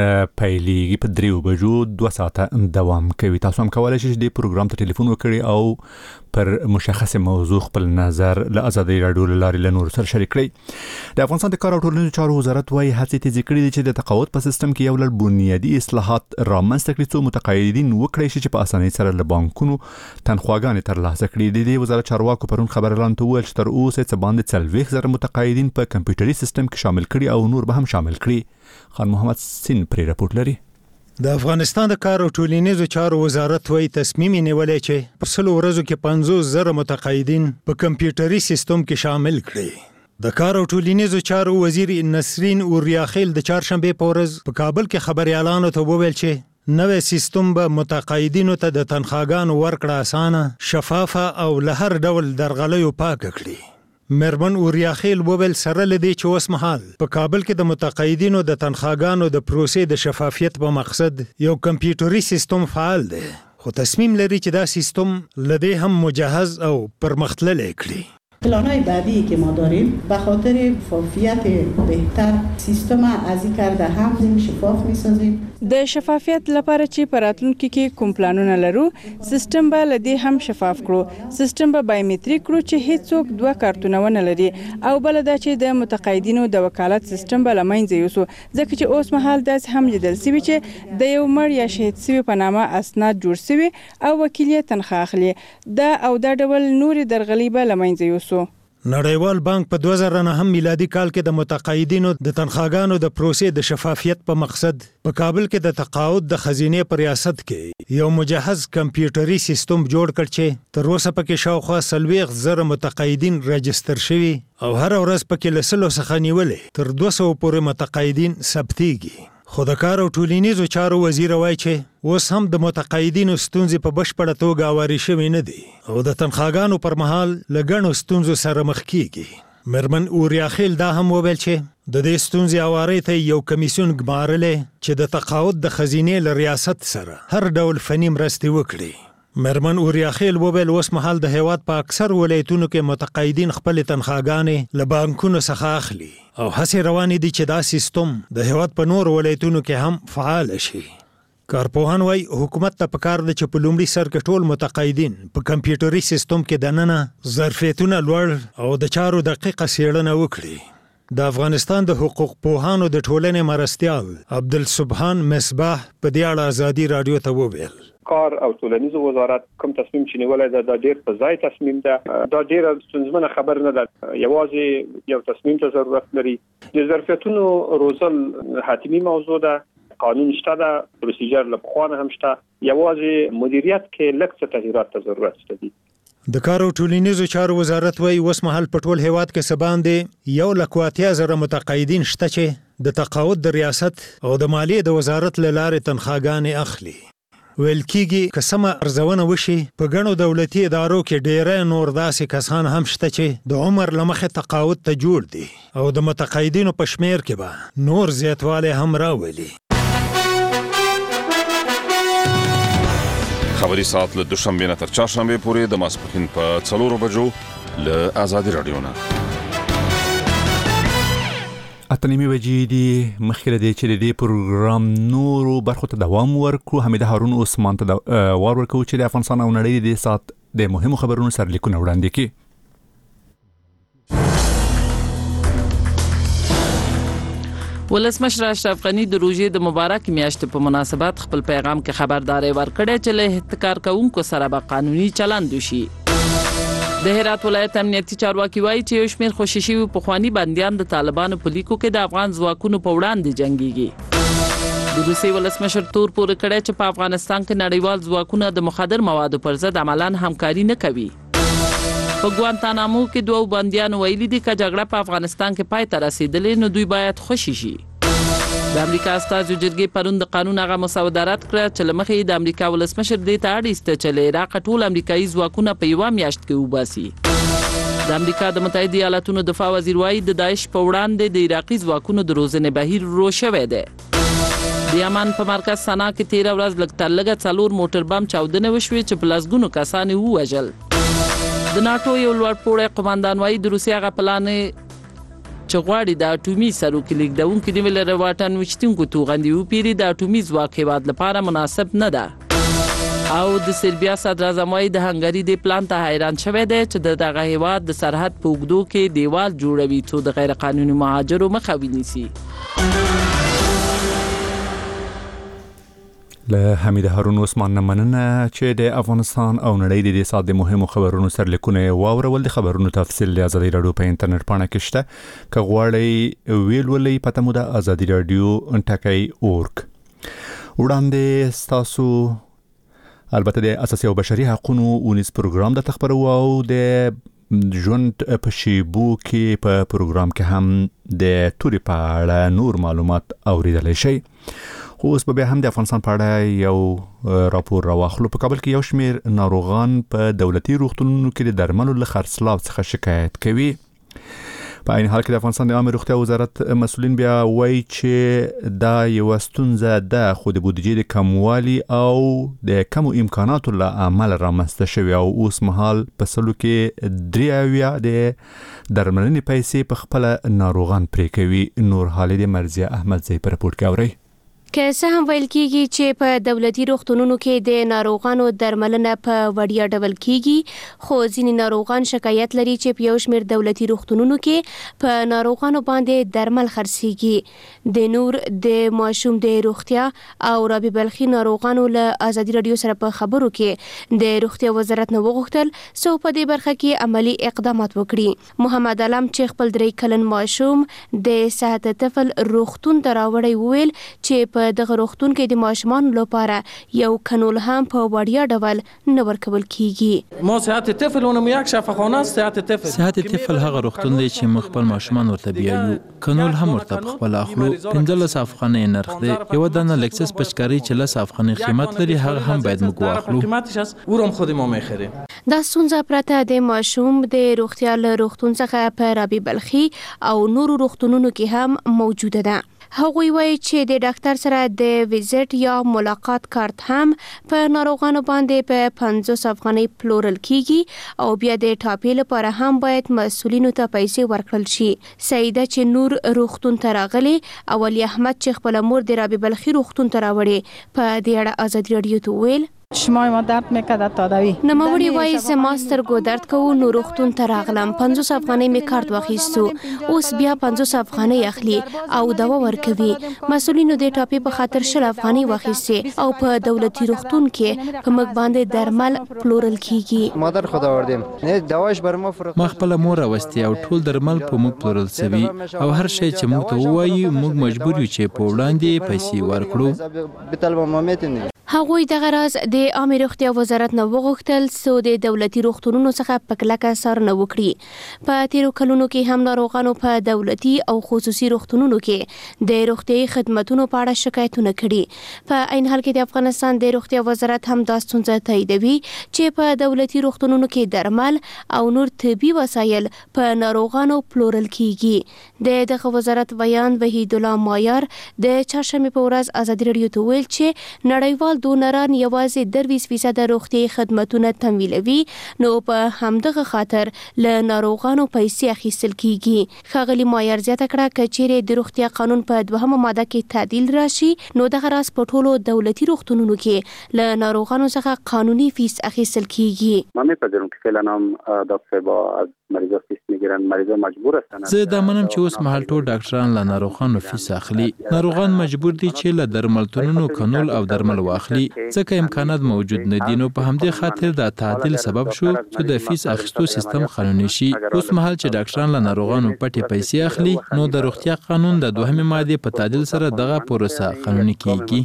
پیلېږي په دریو بجو دوه ساعته دوام کوي. تاسو هم کولای شئ د پروګرام ته ټلیفون وکړئ او پر مشخصه موضوع خپل نظر له ازادۍ رادیو لارې له نور سره شریک کړئ. د افغانستان د کار او ټولنیزو چارو وزارت وايي هڅې تیزې کړې دي چې د تقاعد په سیستم کې یو لړ بنیادي اصلاحات رامنځته کړي څو متقاعدین وکړي شي چې په اسانۍ سره له بانکونو تنخواګانې ترلاسه کړي. د وزارت چارواکو پرون خبر اعلان وکړ چې تر اوسه څه باندې څلوېښت زره متقاعدین په کمپیوټري سیستم کې شامل کړي او نور به هم شامل کړي. خان محمد سین پرې راپورټ لري. د افغانستان د کار او ټولنیزو چارو وزارت وايي تصمیم نیولې چې په سلو ورځو کې پنځوس زره متقاعدین په کمپیوټري سیستم کې شامل کړي. د کار او ټولنیزو چارو وزیر نسرین اوریاخیل د چهارشنبه په ورځ په کابل کې خبري اعلان ته وویل چې نوې سیستم به متقاعدینو ته د تنخواګانو ورکړه اسانه، شفافه او له هر ډول درغلیو پاک کړي. مرمن اوریاخیل وویل سره لدی چې اوس مهال په کابل کې د متقاعدینو د تنخواګانو د پروسې د شفافیت په مقصد یو کمپیوټري سیستم فعال دی، خو تصمیم لري چې دا سیستم لدی هم مجهز او پرمختللی کړي. پلان‌های بعدی که ما داریم به خاطر شفافیت بهتر سیستم ازی کرده هم شفاف می‌سازیم. د شفافیت لپاره چې پراتونکو کې کوم پلانونه لرو سیستم به لدی هم شفاف کړو. سیستم به بایومټریک کړو چې هیڅوک دوه کارتونه ونه لري او بل دا چې د متقاعدینو د وکالت سیستم به لمنځه یوسو ځکه چې اوس مهال داسې هم لیدل شوی چې د یو مړ یا شهید شوی په نامه اسناد جوړ شوی او وکیل یې تنخواه اخلي. دا او دا ډول نوري درغلي به لمنځه یوسو. نړیوال بانک په دوه زره نهم میلادي کال کې د متقاعدینو د تنخواګانو د پروسې د شفافیت په مقصد په کابل کې د تقاعد د خزینې په ریاست کې یو مجهز کمپیوټري سیستم جوړ کړ چې تر اوسه پکې شاوخوا څلوېښت زره متقاعدین رجستر شوي او هر ورځ پکې له سلو څخه نیولې تر دوه سوه پورې متقاعدین ثبتېږي. خو د کار او ټولنیزو چارو وزیر وایي چې اوس هم د متقاعدینو ستونزې په بشپړه توګه هوارې شوې نه دي او د تنخواګانو پر مهال له ګڼو ستونزو سره مخ کیږي. مرمن اوریاخیل دا هم وویل چې د دې ستونزې هوارۍ ته یو کمیسیون ګمارلی چې د تقاعد د خزینې له ریاست سره هر ډول فني مرستې وکړي. مرمن اوریاخیل وویل اوس مهال د هیواد په اکثر ولایتونو کې متقاعدین خپل تنخواګانې له بانکونو څخه اخلي او هڅې روانې دي چې دا سیستم د هیواد په نور ولایتونو کې هم فعال شي. کارپوهان وايي حکومت ته پکار ده چې په لومړي سر کې ټول متقاعدین په کمپیوټري سیستم کې دننه ظرفیتونه لوړ او د چارو دقیقه څېړنه وکړي. د افغانستان د حقوق پوهانو د ټولنې مرستیال عبدالسبحان مصباح په دې اړه ازادي رادیو ته وویل کار او ټولنیز وزارت کوم تصمیم چې نیولای دا, دا ډیر په ځای تصمیم ده. دا ډیر ستونزمنه خبر نه ده. یوازې یو تصمیم ته ضرورت لري. د ظرفیتونو روزل حتمی موضوع ده. قانون شته ده، پروسیجر له پخوانه هم شته. یوازې مدیریت کې لږ څه تغییرات ته ضرورت شته دي. د کار او ټولنیزو چارو وزارت وايي اوس مهال په ټول هیواد کې څه باندې یو لک او اتیا زره متقاعدین شته چې د تقاعد د ریاست او د مالیې د وزارت له لارې تنخواګانې اخلي. ویل کېږي که سمه ارزونه وشي په ګڼو دولتي ادارو کې ډېری نور داسې کسان هم شته چې د عمر له مخې تقاعد ته جوړ دي او د متقاعدینو په شمېر کې به نور زیاتوالی هم راولي. خبري ساعت له دوشنبې نه تر چهارشنبې پورې د ماسپښین په څلورو بجو له آزادي راډیو نه. اته نیمې بجې دي. مخکې له دې چې د دې پروګرام نورو برخو ته دوام ورکړو، حمیده هارون عثمان ته وار ورکوو چې د افغانستان او نړۍ د دې ساعت د مهمو خبرونو سرلیکونه وړاندې کړي. ولسمشر اشرف غنی د روژې د مبارک میاشتې په مناسبت خپل پیغام کې خبرداري ورکړه چې له احتکار کوونکو سره به قانوني چلند وشي. د هرات ولایت امنیتي چارواکي وایي چې یو شمېر خوشي شوي پخواني بندیان د طالبانو په لیکو کې د افغان ځواکونو په وړاندې جنګیږي. د روسیې ولسمشر تور پورې کړی چې په افغانستان کې نړیوال ځواکونه د مخدر موادو پر ضد عملاً همکاري نه کوي. په ګوانتانامو کې دوه بندیانو ویلي دي چې جګړه په افغانستان کې پای ته رسیدلې نو دوی باید خوشي شي. د امریکا استازو جرګې پرون د قانون هغه مسوده رد کړه چې له مخې د امریکا ولسمشر دې ته اړ ایسته چې له عراق ټول امریکایي ځواکونه په یوه میاشت کې وباسي. د امریکا د متحده ایالاتونو دفاع وزیر وایي د داعش په وړاندې د عراقي ځواکونو د روزنې بهیر ورو شوی دی. د یمن په مرکز سنا کې تیره ورځ لږ تر لږه څلور موټر بم چاودنې وشوې چې په لسګونو کسان یې ووژل. د ناټو یو لوړپوړی قوماندان وایي د روسیې هغه پلان چې غواړي د اټومي سروکي لیږدونکي نوي له واټن ویشتونکو توغندي وپیري د اټومي ځواک هیواد لپاره مناسب نه ده. او د سربیا صدراعظم وایي د هنګري دې پلان ته حیران شوی دی چې د دغه هیواد د سرحد په اوږدو کې دیوال جوړوي څو د غیر قانوني مهاجرو مخه ونیسي. له حمیده هارون عثمان نه مننه چې د افغانستان او نړۍ د دې ساعت د مهمو خبرونو سرلیکونه واورول. د خبرونو تفصیل د آزادي راډیو په انټرنیټ پاڼه کې شته، که غواړئ ویل ولې پته مو د آزادي راډیو ټکی اورګ. وړاندې ستاسو البته د اساسي او بشري حقوقو ونیس پروګرام د تخبرو او د ژوند په شیبو کې په پروګرام کې هم د توري په اړه نور معلومات اوریدلی شئ. خو اوس به هم د افغانستان په اړه یو راپور راواخلو. په کابل کې یو شمېر ناروغان په دولتي روغتونونو کې د درملو له خرڅلاو څخه شکایت کوي. په عین حال کې د افغانستان د عامه روغتیا وزارت مسؤلین بیا وایي چې دا یو ستونزه ده، خو د بودیجې د کموالي او د کمو امکاناتو له امله رامنځته شوې او اوس مهال په سلو کې درې اویا د درملنې پیسې په خپله ناروغان پرې کوي. نور حال د مرضیه احمد زی په رپورټ کې اورئ. که څه هم ویل کېږي چې په دولتي روغتونونو کې د ناروغانو درملنه په وړیا ډول کېږي، خو ځینې ناروغان شکایت لري چې په یو شمېر دولتي روغتونونو کې په ناروغانو باندې درمل خرڅېږي. د نور د ماشوم د روغتیا او رابعه بلخي ناروغانو له آزادي راډیو سره په خبرو کې د روغتیا وزارت نه وغوښتل څو په دې برخه کې عملی اقدامات وکړي. محمد علم چې خپل درې کلن ماشوم د صحت طفل روغتون ته راوړی وویل چې په دغه روغتون کې د ماشومان لپاره یو کانول هم په وړیا ډول نه ورکول کیږي. ما صحت طفل اونم یک شفاخانه است. صحت طفل صحت طفل هغه روغتون دی چې مخ خپل ماشومان ورته بیایو. کانول هم ورته خپل اخلو. پنځلس افغانۍ نرخ دی. یو دانه لکسس پچکاری چې لس افغانۍ قیمت لري هغه هم باید موږ واخلو. قیمتش است ورم خود ما میخریم. دا ستونزه پرته د ماشوم د روغتیا له روغتون څخه په رابعه بلخي او نورو روغتونونو کې هم موجوده ده. هغوی وایي چې د ډاکټر سره د ویزټ یا ملاقات کارت هم په ناروغانو باندې په پنځوس افغانۍ پلورل کیږي او بیا د ټاپې لپاره هم باید مسؤلینو ته پیسې ورکړل شي. سیده چې نور روغتون ته راغلی او علي احمد چې خپل مور د رابعه بلخي روغتون ته راوړي په دې اړه آزادي راډیو ته ویل شمای ما درد میکرد تاداوی نموړي وایي چې ما سترګو درد کوو نو روغتون ته راغلم. پنځوس افغانۍ می کارت واخیستو، اوس بیا پنځوس افغانۍ اخلي او دوا ورکوي. مسؤلینو د ټاپې په خاطر شل افغانۍ واخیستې او په دولتي روغتون کې په مګ باندې درمل پلورل کیږي. مادر خدا وردیم نه دواش بر ما فرق ما خپل مور واستي او ټول درمل په مګ پلورل سوي او هر شی چې موږ ته وایي موږ مجبور یو چې په وړاندې پیسې ورکړو. بتل ما متنه هغوی دغه راز د عامه روغتیا وزارت نه وغوښتل څو د دولتي روغتونونو څخه په کلکه څارنه وکړي. په تیرو کلونو کې هم ناروغانو په دولتي او خصوصي روغتونونو کې د روغتیايي خدماتونو په اړه شکایتونه کړي. په عین حال کې د افغانستان د روغتیا وزارت هم دا ستونزه تاییدوي چې په دولتي روغتونونو کې درمل او نور طبي وسایل په ناروغانو پلورل کیږي. د دغه وزارت بیان وحید الله مایار د چهارشنبه په ورځ ازادي راډیو ته ویل چې نړیوال دونران یوازې درویس فیصد روغتیايي خدماتونه تمویلوي، نو په همدغه خاطر له ناروغانو پیسې اخیستل کیږي. ښاغلي مایار زیاته کړه چې چیرې د روغتیا قانون په دوهمه ماده کې تعدیل راشي نو دغه راز په ټولو دولتي روغتونونو کې له ناروغانو څخه قانوني فیس اخیستل کیږي. ما میپذیرم که فعلا هم دکتر با از مریضا فیس میگیرن، مریضا مجبور هستن. زه دا منم چې اوس مهال ټول ډاکټران له ناروغانو فیس اخلي. ناروغان مجبور دي چې له درملتونونو کنول او درمل واخلي، ځکه امکانات موجود نه دي. نو په همدې خاطر دا تعدیل سبب شو چې د فیس اخیستو سیستم قانوني شي. اوس مهال چې ډاکټران له ناروغانو پټې پیسې اخلي نو د روغتیا قانون د دوهمې مادې په تعدیل سره دغه پروسه قانوني کیږي.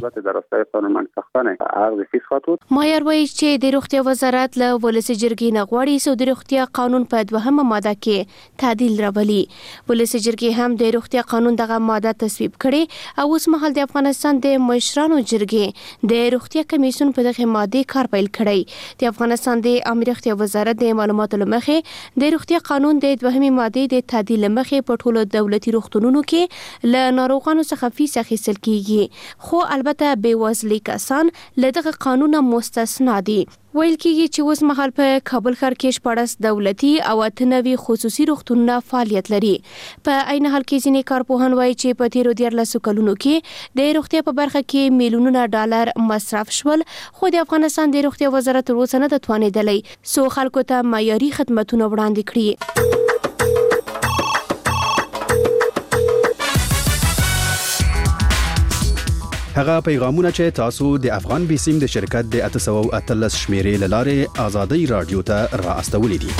مایار وایي چې د روغتیا وزارت له ولسي جرګې نه غواړي چې د روغتیا قانون په دوهمه ماده کې تعدیل راولي. ولسي جرګې هم د روغتیا قانون دغه ماده تصویب کړي او اوس مهال د افغانستان د مشرانو جرګې د روغتیا کمیسیون په دغه ماده کار پیل کړی. د افغانستان د عامه روغتیا وزارت د معلوماتو لمخې د روغتیا قانون د دوهمې ماده د تعدیل لمخې په ټولو دولتي روغتونونو کې له ناروغانو څخه فیس اخیستل کیږي، خو البته بېوزلي کسان له دغه قانون مستثنا دي. ویل کېږي چې اوس مهال په کابل ښار کې شپاړس دولتي او اته نوي خصوصي روغتونونه فعالیت لري. په عین حال کې ځینې کارپوهان وایي چې په تیرو دیارلسو کلونو کې د روغتیا په برخه کې میلیونونه ډالر مصرف شول، خو د افغانستان د روغتیا وزارت تر اوسه نه ده توانېدلی څو خلکو ته معیاري خدمتونه وړاندې کړي. هغه پیغامونه چې تاسو د افغان بیسیم د شرکت د اته سوه او اتلس شمیرې له لارې ازادي رادیو ته را استولې دي.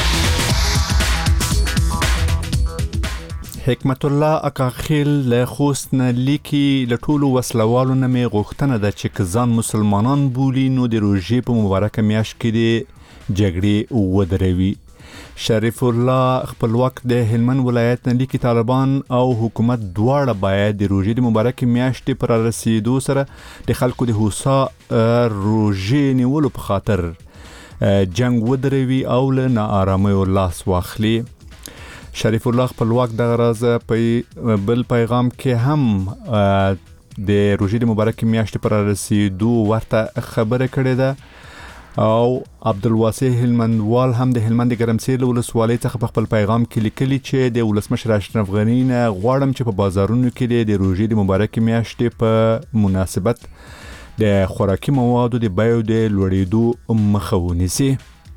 حکمت الله اکاخیل له خوست نه لیکي له ټولو وسلوالو نه مې غوښتنه ده چې ځان مسلمانان بولي نو د روژې په مبارکه میاشت کې د جګړې ودروي. شریف الله خپلواک د هلمند ولایت نه لیکي طالبان او حکومت دواړه باید د روژې د مبارکې میاشتې پر رسیدو سره د خلکو د هوسا روژې نیولو په خاطر جنگ ودروي او له ناآرامیو لاس واخلي. شریف الله خپلواک دغه راز په بل پیغام کې هم د روژې د مبارکې میاشتې پر رسیدو ورته خبره کړې ده او عبدالواسع هلمندوال هم د هلمند ګرمسیر ولسوالۍ څخه په خپل پیغام کې لیکلي چې د ولسمشر اشرف غني نه غواړم چې په بازارونو کې د روژې د مبارکې میاشتې په مناسبت د خوراکي موادو د بیو د لوړېدو مخه ونیسي.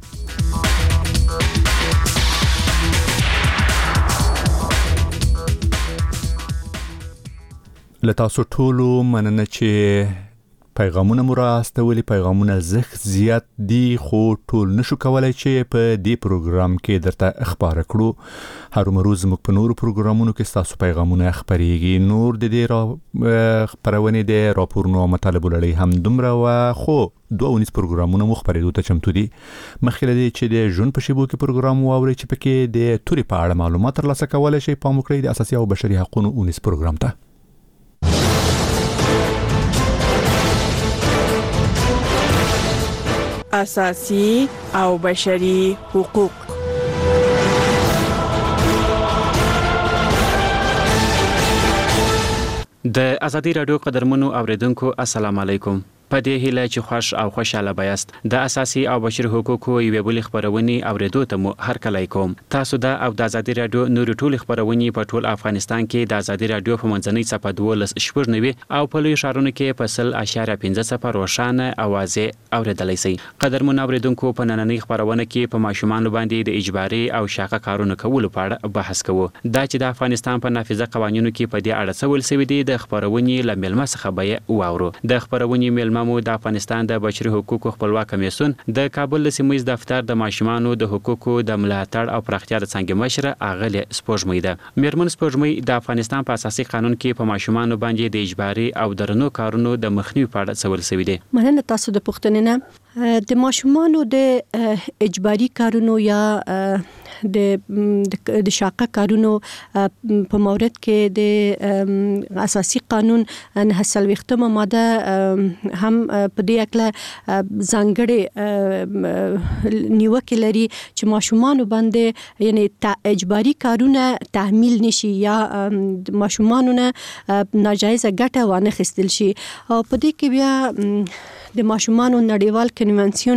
له تاسو ټولو مننه چې پیغامونه مو را استولي. پیغامونه زخ زیات دي خو ټول نشو کولای چې په دې پروګرام کې درته اخبار کړو. هرومرو زموږ په نورو پروګرامونو کې تاسو پیغامونه خبريږي. نور د دې را خبرونه د راپورونو مطالبه لري هم دومره و خو دوه ونیس پروګرامونه مو خبرېدو ته چمتو دي. مخکې لري چې د ژوند په شیبو کې پروګرام واوري چې پکې د توري په اړه معلومات ترلاسه کولای شي. پام وکړئ د اساسي او بشري حقوقو ونیس پروګرام ته. اساسي او بشري حقوق. د ازادي رادیو قدرمنو اوریدونکو السلام علیکم. په دې هیله چې خوش او خوشاله بایست. د اساسي او بشري حقوقو یوې بلې خبرونې اوریدو ته مو هرکلی کوم. تاسو دا او د ازادي رادیو نورې ټولې خبرونې په ټول افغانستان کې د ازادي رادیو په منځنۍ څپه دولس شپږ نوي او په لوی ښارونو کې په سل اشاریه پنځه څپه روښانه اوازې اوریدلی شئ. قدرمن اوریدونکو په نننۍ خبرونه کې په ماشومانو باندې د اجباري او شاقه کارونو کولو په اړه بحث کوو. دا چې د افغانستان په نافذه قوانینو کې په دې اړه څه ویل شوي دي د خبرونې له مېلمه څخه به یې واورو. د خبرونې مېلمه مو د افغانستان د بشري حقوقو خپلواک کمیسیون د کابل سیمه دفتر د ماشومانو د حقوقو د ملاتړ او پراختیا د څنګه مشره اغلی سپوږمۍ ده. میرمن سپوږمۍ د افغانستان په اساسي قانون کې په ماشومانو باندې د اجباري او درنو کارونو د مخنیوي په اړه څه ویل شوی دی؟ مننه تاسو د پوښتنې نه. د ماشومانو د اجباري کارونو یا د د شاقه کارونو په مورد کې د اساسي قانون نه سلوختمه ماده هم په دې اکله ځانګړي نیوکه لري چې ماشومانو باندې یعنی اجباري کارونه تحمیل نشي یا ماشومانو نه ناجایز ګټه وانه خستل شي. او په دې کې بیا د ماشومانو نړیوال کنونسیون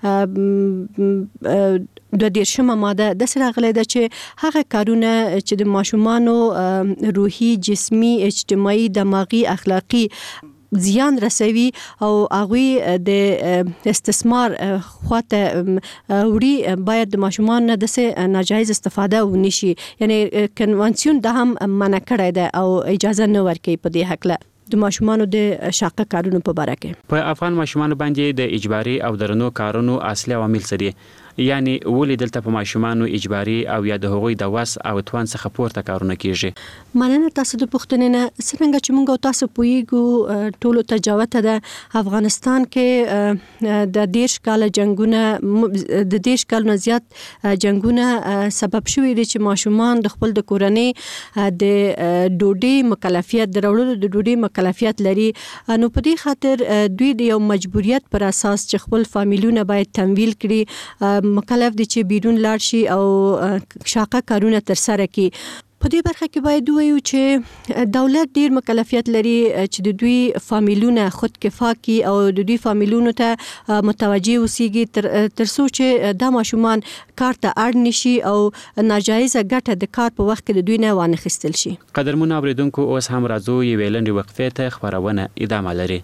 د دیرشمه ماده د سره غلې ده چې هغه کارونه چې د ماشومانو روحي، جسمي، اجتماعي، دماغي، اخلاقی زیان رسوي او هغه د استثمار خواته وړي باید د ماشومان نه د ناجایز استفاده ونشي. یعنی کنونسیون د هم منع کړی ده او اجازه نه ورکوي په دې حق له د ماشومانو د شاقه کارونو په اړه کې. په افغان ماشومانو باندې د اجباري او درنو کارونو اصلي عوامل څه دي؟ یعنی ولې دلته په ماشومانو اجباري او یا د هغوی د وس او توان څخه پورته کارونه کیږي؟ مننه تاسو د پوښتنې نه. څنګه چې موږ تاسو پویګو ټولو تجاوت ده افغانستان کې د دیش کال جنگونه د دیش کال نه زیات جنگونه سبب شوی دي چې ماشومان د خپل د کورنۍ د ډوډۍ مکلفیت درولو د ډوډۍ مکلفیت لري. نو په دې خاطر دوی د یو مجبوریت پر اساس چې خپل فامیلونه باید تمویل کړي مکلف دي چې بیرون لاړ شي او شاقه کارونه تر سره کړي. په دې برخه کې باید وایو چې دولت ډیر مکلفیت لري چې د دوی فامیلونه خود کفا کی او د دوی فامیلونو ته متوجي اوسيږي تر ترڅو چې د ماشومان کار ته اړ نشي او ناجایز ګټه د کار په وخت کې د دوی نه وانه خستل شي. قدرمن اوریدونکو اوس هم راځو یو ویلندې وقفه ته خبرونه ادامه لري.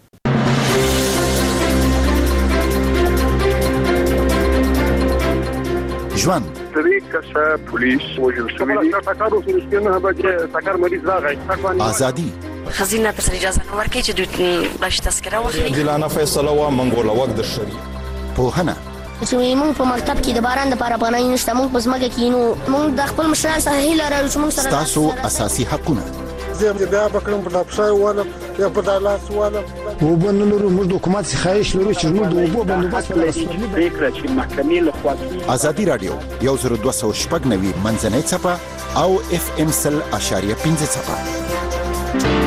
ژوند سری کسه پولیس وجل شوی دی تاکارو سرسکینه به تاکار مریض راغی ازادي خزینه پر اجازه نه ورکړي چې دوی باش تذکره واخلي. جلانه فیصله وا منګوله وخت د شری په هنه چې موږ په مکتب کې د باران د پاره پناه نشته. موږ په ځمکه کې نو موږ د خپل مشران سره هیله لرو چې موږ سره تاسو اساسي حقونه زه بیا بکرم په دپشای ولم یا په دالاس ولم وبنلرو موږ د حکومت خواهش لرو چې موږ د وبو بندوبست ولرو. فکر چې محکمې له خوا ازادي رادیو یو زر دوه سوه شپږ نوي منځنۍ څپه او اف ام سل اشاریه پنځه څپه.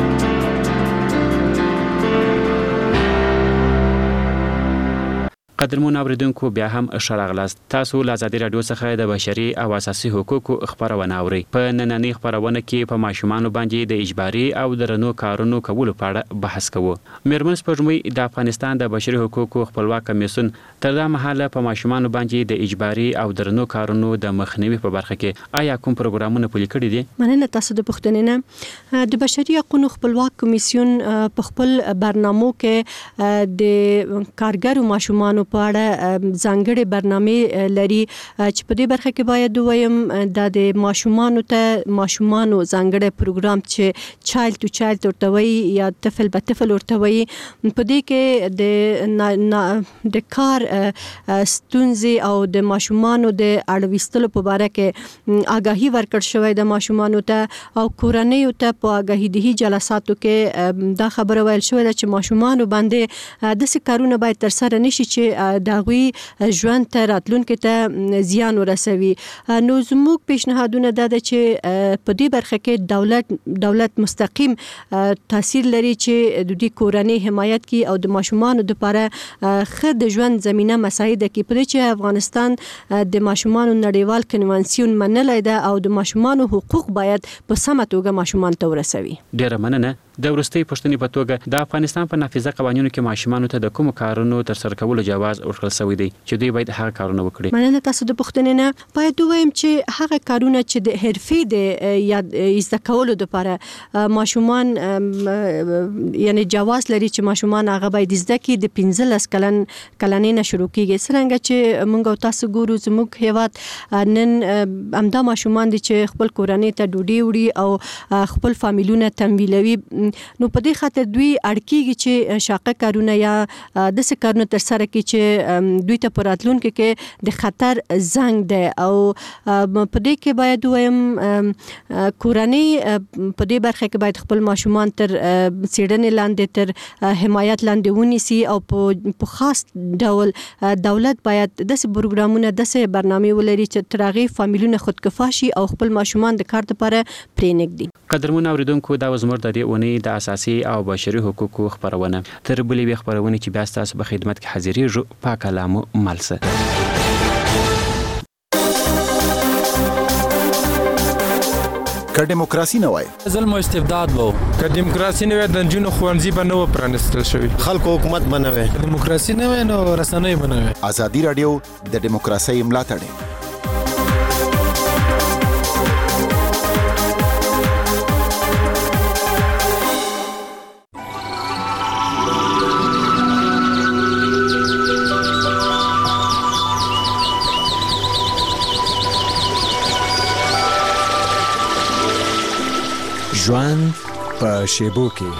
قدرمن اوریدونکو بیا هم اشراغلاست. تاسو له ازادي رادیو څخه د بشري او اساسي حقوقو خبرونه اورئ. په نننۍ خبرونه کې په ماشومانو باندې د اجباري او درنو کارونو کولو په اړه بحث کوو. میرمن سپوږمۍ د افغانستان د بشري حقوقو خپلواک کمیسیون تر دا مهاله په ماشومانو باندې د اجباري او درنو کارونو د مخنیوي په برخه کې آیا کوم پروګرامونه پلي کړي دي؟ مننه تاسو د پوښتنې نه. د بشري حقوقو خپلواک کمیسیون په خپل برنامو کې د کارګرو ماشومانو په اړه ځانګړي برنامه لري چې په دې برخه کې باید وایم د ماشومانو ته ماشومانو ځانګړي پروګرام چې چایلډ ټو چایلډ ورته وایي یا طفل به طفل ورته وایي. په دې کې د د کار ستونزې او د ماشومانو د اړوستلو په اړه کې آگاهي ورکړ شوې د ماشومانو ته او کورنۍ ته په آگاهي دهي جلساتو کې دا خبره ویل شوې چې ماشومانو باندې د څه کارونه باید تر سره نشي چې داوی ژوند ته راتلونکي ته زیان ورسوي. نو زموږ پیشنهادونه دا ده چې په دې برخه کې دولت دولت مستقیم تاثیر لري چې د دې کورنۍ حمایت کوي او د ماشومانو لپاره ښه د ژوند زمينه مساعده کوي. په دې چې افغانستان د ماشومانو نړیوال کنونسیون منلای ده او د ماشومانو حقوق باید په سمه توګه ماشومان ته ورسوي. ډیره مننه. د ورستۍ پښتنې په توګه د افغانستان په نافذه قوانینو کې ماشومانو ته د کوم کارونو تر سره کولو جواز ورکړل شوی دی چې دوی باید هغه کارونه وکړي؟ مننه تاسو د پښتنې نه. باید وایم چې هغه کارونه چې د حرفي د یا زده کولو لپاره ماشومان یعنی جواز لري چې ماشومان هغه باید زده کړي د پنځلس کلن کلنې نه شروع کیږي. څنګه چې موږ تاسو ګورو زموږ هیواد نن همدا ماشومان دي چې خپل کورنۍ ته ډوډۍ وړي او خپل فامیلونه تمویلوي. نو په دې خاطر دوی اړکیږي چې شاقه کارونه یا د څه کارونه تر سره کې چې دوی ته پراتلون کې کې د خطر زنګ ده او په دې کې باید وایم کورنۍ په دې برخه کې باید خپل ماشومان تر سیډنې لاندې تر حمایت لاندې ونیسي او په خاص ډول دولت باید داسې پروګرامونه داسې برنامه ولري چې تر هغې فامیلونه خودکفا شي او خپل ماشومان د کار لپاره پرې نږدي. قدرمن اوریدونکو دا زموږ د دې اونۍ د اساسي او بشري حقوقو خبرونه تر بلې وی خبرونه چې بیا تاسو په خدمت کې حاضرېږو په کلامو ملسه. که دیموکراسي نه وای ظلم او استبداد وو، که دیموکراسي نه وای د نجونو ښوونځي به نه و پرانیستل شوي، خلکو حکومت به نه وای، دیموکراسي نه وای نو رسنۍ به نه وای. ازادي راډیو د دیموکراسۍ ملاتړ ژوند په شیبو کې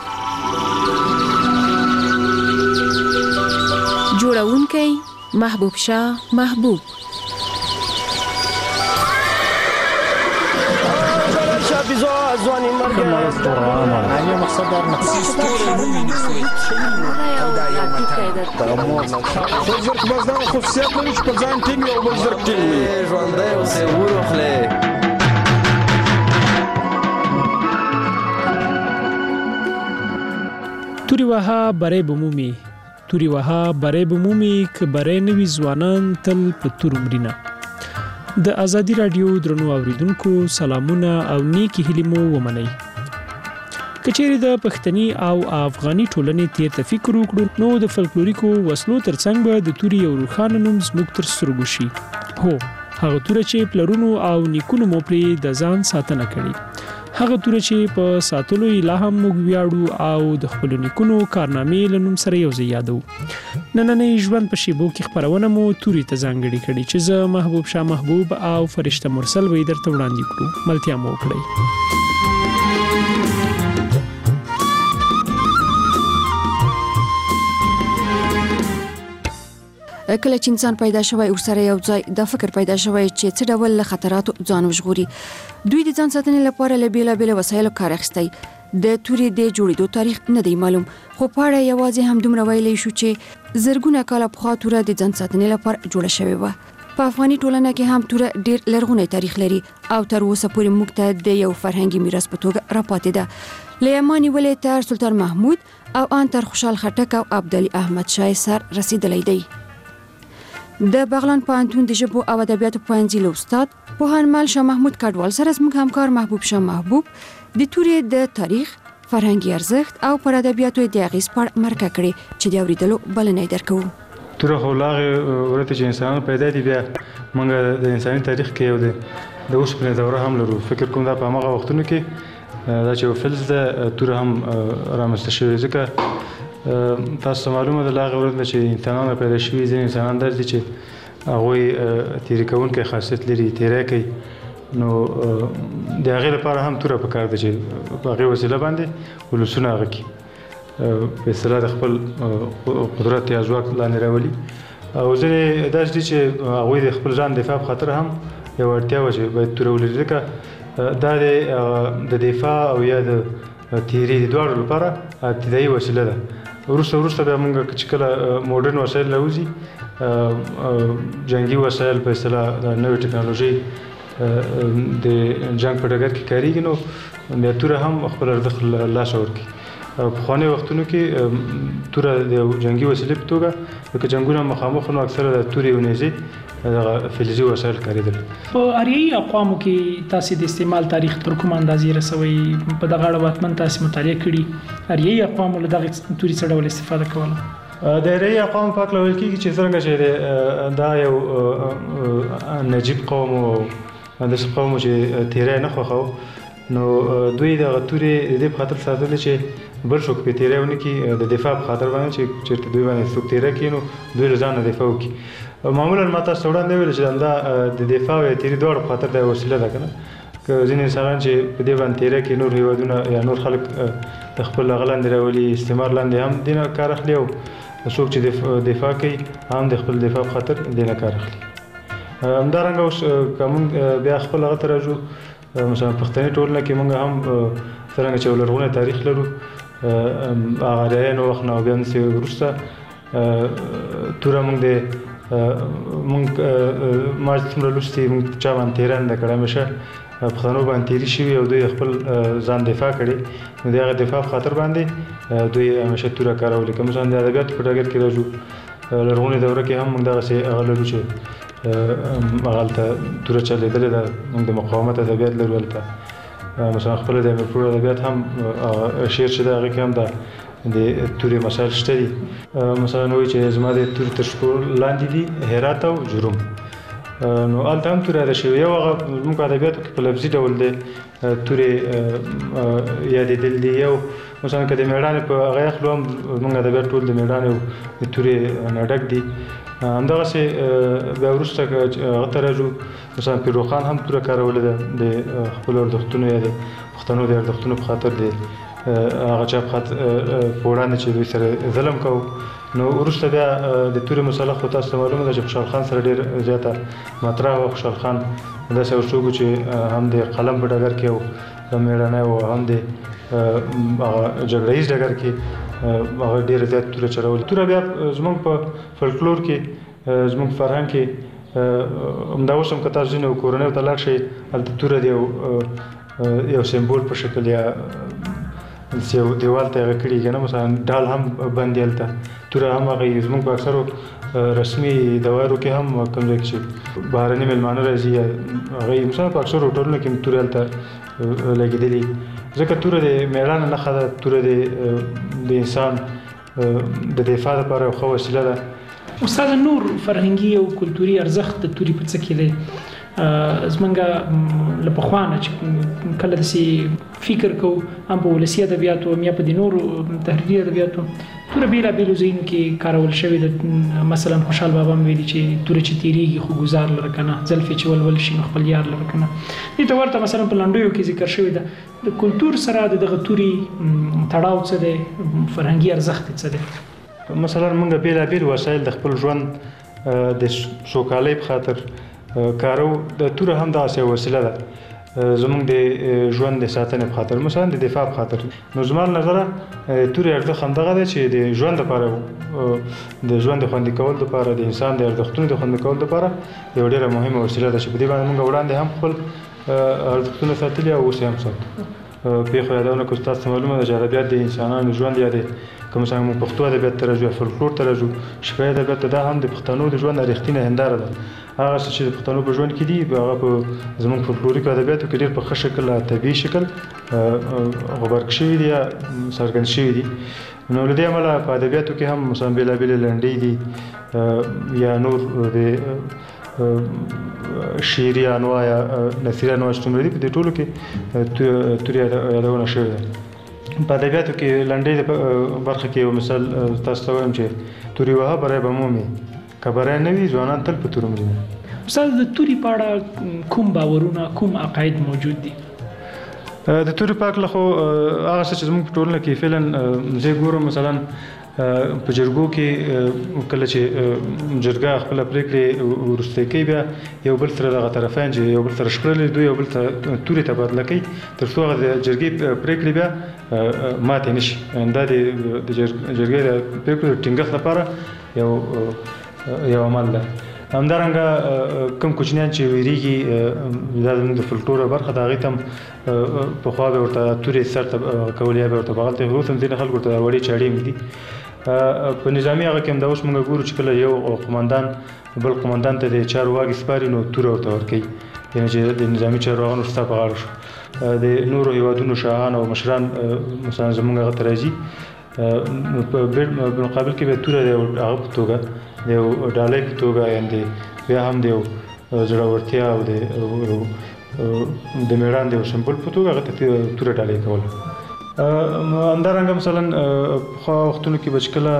جوړونکی محبوب شاه محبوب ځواني مرګ یو مقصد در مقصد زرق بزدان خصوصیت لري چې په ځان ټینګ او بل زرق ټینګ وي ژوندی اوسې وروخلې توری وها برای بمومی توری وها برای بمومی که برای نوی ځوانان تل په تور مرینه. د ازادي رادیو درنو اوریدونکو سلامونه او نیکی هیلې مو ومنئ. کچېرې د پښتني او افغاني ټولنې تیر ته فکر وکړو نو د فلکلوریکو وسلو ترڅنګ به د توري یو روښانه نوم زموږ تر سترګو شي. هو هغه توره چې پلرونو او نیکونو مو پرې د ځان ساتنه کړې، هغه توره چې په ساتلو یې لا هم موږ ویاړو او د خپلو نیکونو کارنامې له نوم سره یو ځای یادو. نننۍ ژوند په شیبو کې خپرونه مو توري ته ځانګړې کړې چې زه محبوب شاه محبوب او فرشته مرسل به یې درته وړاندې کړو. ملتیا مو وکړئ. کله چې انسان پیدا شوی او سره یو ځای د فکر پیدا شوی چې څه ډول له خطراتو ځان وژغوري. دوی د ځان ساتنې لپاره له بیلابیل وسایلو کار اخیستی. د توري د جوړېدو تاریخ نه دی معلوم، خو په اړه یوازې هم دومره ویلی شو چې زرګونه کاله پخوا توره د ځان ساتنې لپاره جوړه شوې وه. په افغاني ټولنه کې هم توره ډېر لرغونی تاریخ لري او تر اوسه پورې موږ ته د یو فرهنګي میراث په توګه راپاتې ده. له یماني ولې تر سلطان محمود او ان تر خوشحال خټک او عبدالي احمد شاه سر رسیدلی دی. د بغلان پوهنتون د ژبو او ادبیاتو پوهنځي له استاد پوهنمل شاه محمود کډوال سره زموږ همکار محبوب شاه محبوب د تورې د تاریخ، فرهنګي ارزښت او پر ادبیاتو د اغیز په اړه مرکه کړې چې د اوریدلو بلنه درکوو. توره خو لاغې ورته چې انسانان پیدا دي بیا موږ د انساني تاریخ کې یو د اوسپنې دوره هم لرو. فکر کوم دا په هماغه وختونو کې دا چې یو فلز ده توره هم رامنځته شوې، ځکه تاسو معلومه ده لاغه ورته چې انسانان پیدا شوي ځینې انسانان درځي چې هغوی تیرې کوونکی خاصیت لري، تیری کوي، نو د هغې لپاره هم توره پکار ده چې په هغې وسیله باندې ولسونه هغه کړي، په اصطلاح د خپل قدرت یا ځواک لاندې راولي. او ځینې داسې دي چې هغوی د خپل ځان دفاع په خاطر هم یو اړتیا وه چې باید توره ولري، ځکه دا د دفاع او یا د تیري د دواړو لپاره ابتدایي وسیله ده. وروسته وروسته بیا موږ چې کله موډرن وسایل راوځي، جنګي وسایل په اصطلاح د نوې ټکنالوژي د جنګ په ډګر کې کارېږي، نو بیا توره هم خپل ارزښت له لاسه ورکړي. پخوانیو وختونو کې توره د جنګي وسیلې په توګه لکه جنګونه مخامخ نو اکثره د تورې او نیزې دغه فلزي وسایل کارېدل. په اریایي اقوامو کې تاسې د استعمال تاریخ تر کوم اندازې رسوئ؟ په دغه اړه حتماً تاسې مطالعه کړي. اریایي اقوامو له دغې تورې څه ډول استفاده کوله؟ د اریایي اقوامو په هکله ویل کېږي چې څرنګه چې دا یو نجیب قوم او داسې قوم چې تیری نه خوښاو، نو دوی دغه تورې د دې په خاطر ساتلې چې بل څوک پرې تیری ونه کړي، د دفاع په خاطر باندې چې چېرته دوی باندې څوک تیری کړي نو دوی له ځان نه دفاع وکړي. معمولا ما تاسو ته وړاندې ویل چې دا د دفاع او تیري دواړو په خاطر دا وسیله ده که نه، که ځینې انسانان چې په دې باندې تیره کې نور هیوادونه یا نور خلک د خپل هغه لاندې راولي استعمار لاندې هم دې نه کار اخلي او څوک چې دفاع کوي هم د خپل دفاع په خاطر دې نه کار اخلي. همدارنګه اوس که موږ بیا خپل هغه ته راځو مثلا پښتني ټولنه کې موږ هم څرنګه چې لرغونی تاریخ لرو هغه آریایانو وخت نه او بیا داسې وروسته توره موږ د موږ ما چې څومره لوستي موږ چا باندې تیره نه ده کړې همیشه پښتنو باندې تیري شوي او دوی خپل ځان دفاع کړي نو د هغه دفاع په خاطر باندې دوی همیشه توره کارولې که مثلا د ادبیاتو په ډګر کې راځو لرغونې دوره کې هم موږ دغسې هغه لرو چې هغه هلته توره چلېدلې ده موږ د مقاومت ادبیات لرو هلته مثلا خپله د امیر کروړ ادبیات هم شعر چې ده هغې کې هم د د تورې مسایل شته دي مثلا وایي چې زما د تورې تر شپو لاندې دي هرات او جروم نو هلته هم توره یاده شوې یو هغه زموږ په ادبیاتو کې په لفظي ډول دی تورې یادېدل دي یو مثلا که د مېړانې په هغه اخلو هم زموږ ادبیات ټول د مېړانې او د تورې نه ډک دي همدغسې بیا وروسته هغه ته راځو مثلا پیروخان هم توره کارولې ده د خپلو ارزښتونو یا د پښتنو د ارزښتونو په خاطر د هغه چا په وړاندې چې دوی سره ظلم کوو نو وروسته بیا د تورې مسله خو تاسو ته معلومه ده چې خوشحال خان سره ډېر زیاته مطرح وه. خوشحال خان داسې یو څوک و چې هم د قلم په ډګر کې و مېړنی و هم د هغه جګړه ییز ډګر کې هغه ډېره زیات توره چلولې. توره بیا زموږ په فلکلور کې زموږ په فرهنګ کې همدا اوس هم که تاسو ځینې کورنیو ته لاړ شئ هلته توره د یو یو سمبول په شکل یا یو دیوال ته هغه کړي که نه مثلا ډال هم بند هلته توره هم هغه زموږ په اکثرو رسمي دوایرو کې هم کوم ځای کې چې بهرني مېلمانه راځي یا هغه مثلا په اکثرو هوټلونو کې هم تورې هلته لګېدلي ځکه توره د مېړانې نښه ده توره د انسان د دفاع دپاره یو ښه وسیله ده. استاد نور فرهنګي او کلتوري ارزښت د تورې په څه کې دی زمونږ له پخوا نه چې کله داسې فکر کوو هم په ولسي ادبیاتو هم یا په د نورو تحریري ادبیاتو توره بېلابېلو ځایونو کې کارول شوې ده. مثلا خوشحال بابا هم ویلي چې توره چې تېرېږي خو ګزار لره که نه زلفې چې ولول شي نو خپل یار لره که نه دې ته ورته مثلا په لنډیو کې ذکر شوې ده. د کلتور سره د دغه تورې تړاو څه دی فرهنګي ارزښت یې څه دی؟ مثلا موږ بېلابېل وسایل د خپل ژوند د سوکالۍ په خاطر کارو د توره هم داسې یو وسیله ده زموږ د ژوند د ساتنې په خاطر مثلا د دفاع په خاطر نو زما له نظره تورې ارزښت همدغه دی چې د ژوند لپاره د ژوند د خوندي کولو لپاره د انسان د ارزښتونو د خوندي کولو لپاره یو ډېره مهمه وسیله ده چې په دې باندې موږ وړاندې هم خپل ارزښتونه ساتلي او اوس یې هم ساتو. پیښو یادونه کړو تاسو ته معلومه ده چې ادبیات د انسانانو ژوند یا د که مثلا موږ پښتو ادبیات ته راځو یا فولکلور ته راځو شفاهي ادبیات ته دا هم د پښتنو د ژوند رښتینې هنداره ده. هغه څه چې د پښتنو په ژوند کې دي هغه په زموږ فولکلوریکو ادبیاتو کې ډېر په ښه شکل طبیعي شکل غبرګ شوي دي یا څرګند شوي دي. نو له دې امله په ادبیاتو کې هم مثلا بېلابېلې لنډۍ دي یا نور د شعري انواع یا نثري انواع چې څومره دي په دې ټولو کې تورې یادونه شوې ده. په ادبیاتو کې لنډۍ د برخه کې یو مثال تاسو ته وایم چې تورې وهه بری به مومي که بری نه وي ځوانان تل په تورو مري. استاد د تورې په اړه کوم باورونه کوم عقاید موجود دي؟ د تورې په هکله خو هغه څه چې زموږ په ټولنه کې فعلا زه یې ګورم مثلا په جرګو کې کله چې جرګه خپله پرېکړې وروستی کوي بیا یو بل سره دغه طرفین چې یو بل سره شخړلې دوی یو بل ته تورې تبادله کوي تر څو هغه د جرګې پرېکړې بیا ماتې نه شي. دا د جرګې د پرېکړو د ټینګښت لپاره یو یو عمل ده. همدارنګه کوم کوچنیان چې ویریږي دا زموږ د فولکلور برخه ده هغې ته هم پخوا به ورته تورې سر ته کولې یا به ورته بغل ته اوس هم ځینې خلک ورته وړې چاړې ږدي. په نظامي هغه کې هم دا اوس موږ ګورو چې کله یو قمندان بل قمندان ته د چارواکي سپاري نو توره ورته ورکوي یعنې چې د نظامي چارواکانو ستا په غاړه شو. د نورو هیوادونو شاهان او مشران مثلا زموږ هغه ته راځي په مقابل کې به توره د هغه په توګه د یو ډالۍ په توګه یعنې بیا هم د یو زړورتیا او د مېړانې د یو سمبول په توګه هغه ته توره ډالۍ کول. همدارنګه مثلا پخوا وختونو کې به چې کله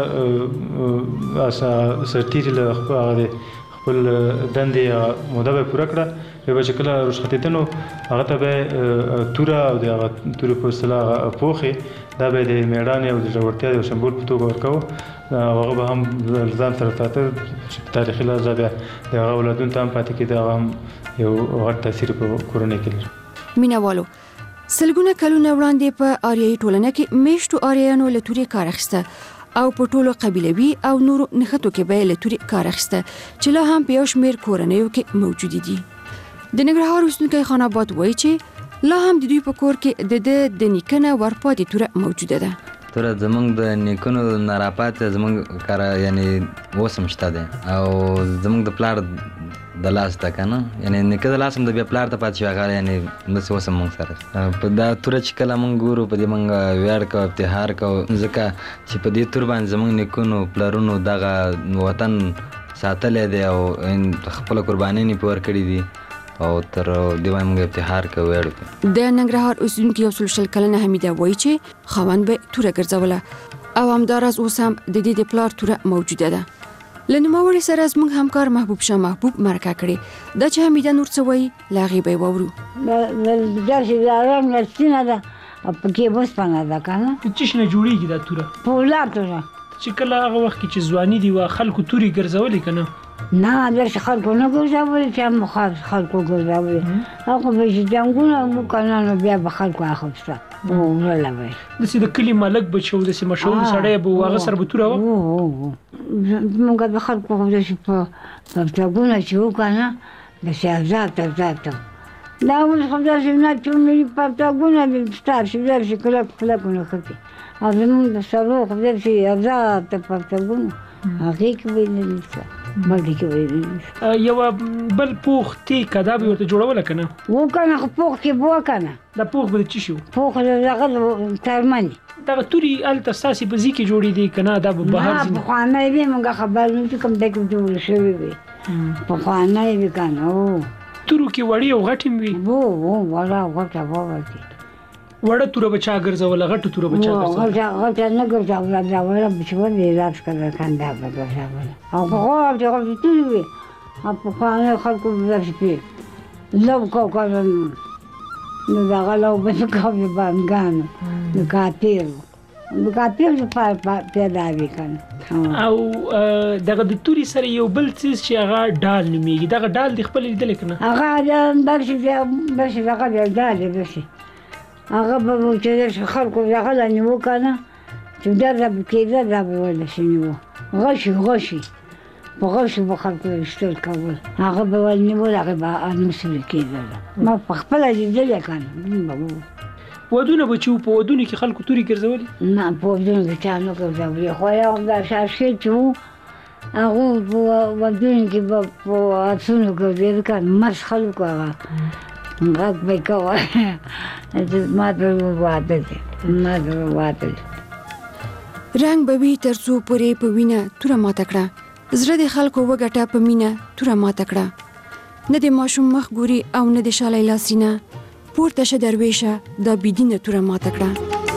سرتیري له هغه د خپل دندې موده به پوره کړه به چې کله رخصتیدنو هغه ته به توره او د هغه تورې په وسیله پوخې دا به د میړانې او د زړورتیا د سمبول په توګه ورکوو او هغه به هم ځان سره ساته چې تاریخي لحاظ بیا د هغه اولادونو ته هم پاتې کېده هغه هم یو غټ تاثیر په کورنۍ کې لري. مینوالو سلګونه کلونه وړاندې په آریایي ټولنه کې میشتو آریایانو له تورې کار اخیسته او په ټولو قبیلوي او نورو نښتو کې به له تورې کار اخیسته چې لا هم په یو شمېر کورنیو کې موجود دي. د ننګرهار اوسېدونکی خان آباد وایي چې لا هم د دوی په کور کې د د د نیکه نه ورپاتې توره موجوده ده. توره زمونږ د نیکونو نه راپاتې زمونږ کاره یعنې اوس هم شته دی او زمونږ د پلار د لاس ته که نه یعنې نیکه د لاس هم د بیا پلار ته پاتې شوی هغه یعنې همداسې اوس هم موږ سره په دا توره چې کله موږ ګورو په دې موږ ویاړ کوو افتخار کوو ځکه چې په دې تور باندې زمونږ نیکونو پلارونو دغه وطن ساتلی دی او خپله قربانۍ یې پې ورکړي دي او تر دې باندې موږ افتخار کوو ویاړ کوو. د ننګرهار اوسېدونکي یو سل شل کلنه حمیده وایي چې خاوند به توره ګرځوله او همداراز اوس هم د دې د پلار توره موجوده ده. له نوموړي سره زموږ همکار محبوب شاه محبوب مرکه کړې دا چې حمیده نور څه وایي له هغې به یې واورو. داسې د رنګ سپینه ده او پکې اوسپنه ده که نه. د څه شي نه جوړېږي دا توره؟ پولاد توره چې کله هغه وخت کې چې ځواني دي وه خلکو تورې ګرځولې که نه؟ نه داسې خلکو نه ګرځولې چې هم خلکو ګرځولې هغه به چې جنګونه مو که نه نو بیا به خلکو اخیسته وړله به یې داسې د کلي ملک به چې و داسې مشهور سړی به و هغه سره به توره وه. موږ د خلکو داسې په پرتګونه چې و که نه داسې ازاد ازاد ته دا اوس خو داسې نه چې ملي پرتګونه دې ستا چې داسې کلک کلک ونښتې او زمونږ د سړو خو داسې ازاد ته پرتګونه هغې کې به یې نه دي شته بلکې کې به یې نه دي. یوه بل پوخ تیکه دا به یې ورته جوړوله که نه؟ و که نه خو پوخ کې به وه که نه. دا پوخ به د څه شي و؟ پوخ د دغه د ترمنې دغه تورې هلته ستاسې په ځي کې جوړېدې که نه دا به بهر ځي؟ نه پخوانی وې موږ خبر نه چې کوم ځای کې جوړې شوې وې پخوانی وې که نه هو. تورو کې وړې او غټې هم وي؟ هو هو وړه او غټه وه. وړه توره به چا ګرځوله غټه توره به چا ګرځوله؟ غټه نه ګرځوله دا وړه به چې ولې راز کړه کنده به ګرځوله او غټې غټې تورې وې او پخوانیو خلکو به داسې پرې لو کو کړل نو دغه لو به نه کوو د بانګانو د کاپیرو د کاپیرو لپاره پیدا وي که نه. او دغه د تورې سره یو بل څیز چې هغه ډال نومېږي دغه ډال دې خپله لیدلی که نه؟ هغه داسې داسې دغه دی ډال دی داسې هغه به چې داسې خلکو دغه له نیوه که نه چې دا به کېده دا به ورداسې نیوه غشي غشي په غشو به خلکو ویشتل کول هغه به ولنیول هغې به المسلې کېدله ما په خپله لیدلی که نه. ودونه به چې وو په ودونو کې خلکو تورې ګرځولې؟ نه په ودونو کې چا نه ګرځولې خو یو همداسې عسکر چې وو هغوی په ودونو کې به په عکسونو ګرځېده که نه مرس خلکو هغه غږ به یې کوه ما ته واده دی ما ته واده دی. رنګ به وي تر څو پورې په وینه توره ماته کړه زړه د خلکو وګټه په مینه توره ماته کړه نه د ماشوم مخ ګوري او نه د شالی لاسینه پورته شه درویشه دا بېدینه توره ماته کړه.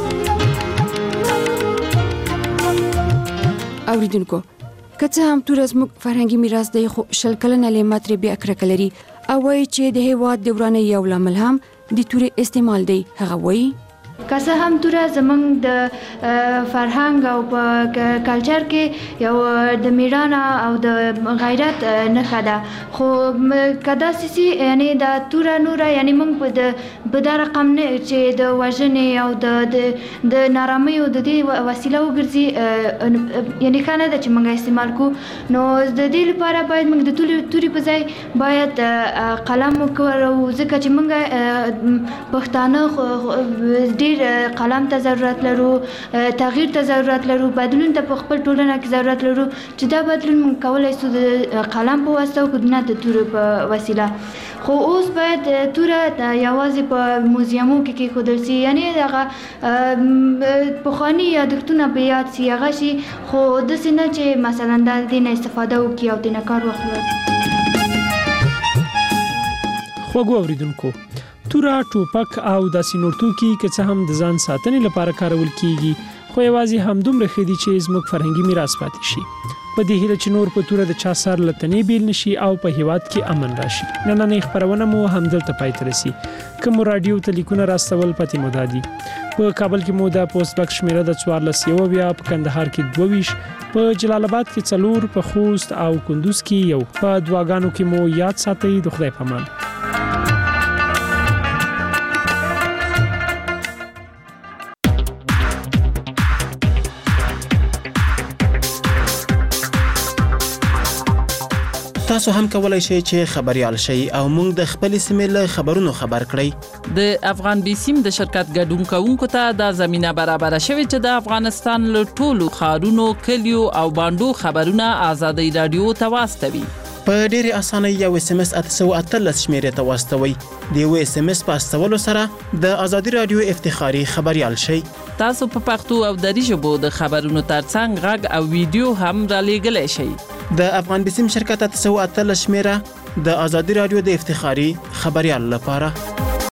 اوریدونکو که څه هم توره زموږ فرهنګي میراث دی خو شل کلنه لیمه ترې بیا کرکه لري او وایي چې د هېواد د ورانۍ یو لامل هم د تورې استعمال دی. هغه وایي که څه هم توره زموږ د فرهنګ او په کلچر کې یو د میړانه او د غیرت نښه ده خو که داسې سي یعنې دا توره نوره یعنې موږ په د په دا رقم نه چې د وژنې او د د نارامیو د دې وسیله وګرځي یعنې ښه نه ده چې موږ استعمال کړو. نو د دې لپاره باید موږ د تورې په ځای باید قلم وکاروو ځکه چې موږ پښتانه ډېر قلم ته ضرورت لرو تغییر ته ضرورت لرو بدلون ته په خپل ټولنه کې ضرورت لرو چې دا بدلون موږ کولی شو د قلم په واسطه او نه د تورې په وسیله. خو اوس باید توره یوازې په موزیمو کې کېښودل سي یعنې هغه پخواني یادښتونه په یاد سي هغه شي خو داسې نه چې مثلا د دې نه استفاده وکړي او دې نه کار واخلي. خوږو اوریدونکو توره ټوپک او داسې نور توکي که څه هم د ځان ساتنې لپاره کارول کیږي خو یوازې همدومره ښه دي چې زموږ فرهنګي میراث پاتې شي. په دې هیله چې نور په توره د چا سر لتنې بیل نشي او په هیواد کې امن راشي. نننۍ خبرونه مو همدلته پای ته رسي. کوم رادیو ته لیکونه راستول پته مو دادي. په کابل کې مو د پوسټ باکس شمیره د څوارلس یو بیا په کندهار کې دوه ویشت، په جلال آباد کې څلور، په خوست او کندوز کې یو. په دواګانو کې مو یاد ساتئ. د خدای په امان. تاسو هم کولای شئ چې خبريال شئ او موږ د خپل سیمې له خبرونو خبر کړئ. د افغان بیسیم د شرکت ګډون کوونکو ته د زمينه برابر شوه چې د افغانستان له ټولو خارونو، کلیو او باندو خبرونه آزادي رادیو ته واستوي. په ډېر اسانه یو اس ام اس اته اتلس شمیرې ته واستوي. د یو اس ام اس په استولو سره د آزادي رادیو افتخاري خبريال شئ. تاسو په پښتو او دری ژبو د خبرونو ترڅنګ غږ او ویډیو هم را لېږلی شئ. د افغان بیسیم شرکت اته اتلس شمیره د آزادي رادیو د افتخاري خبريال لپاره.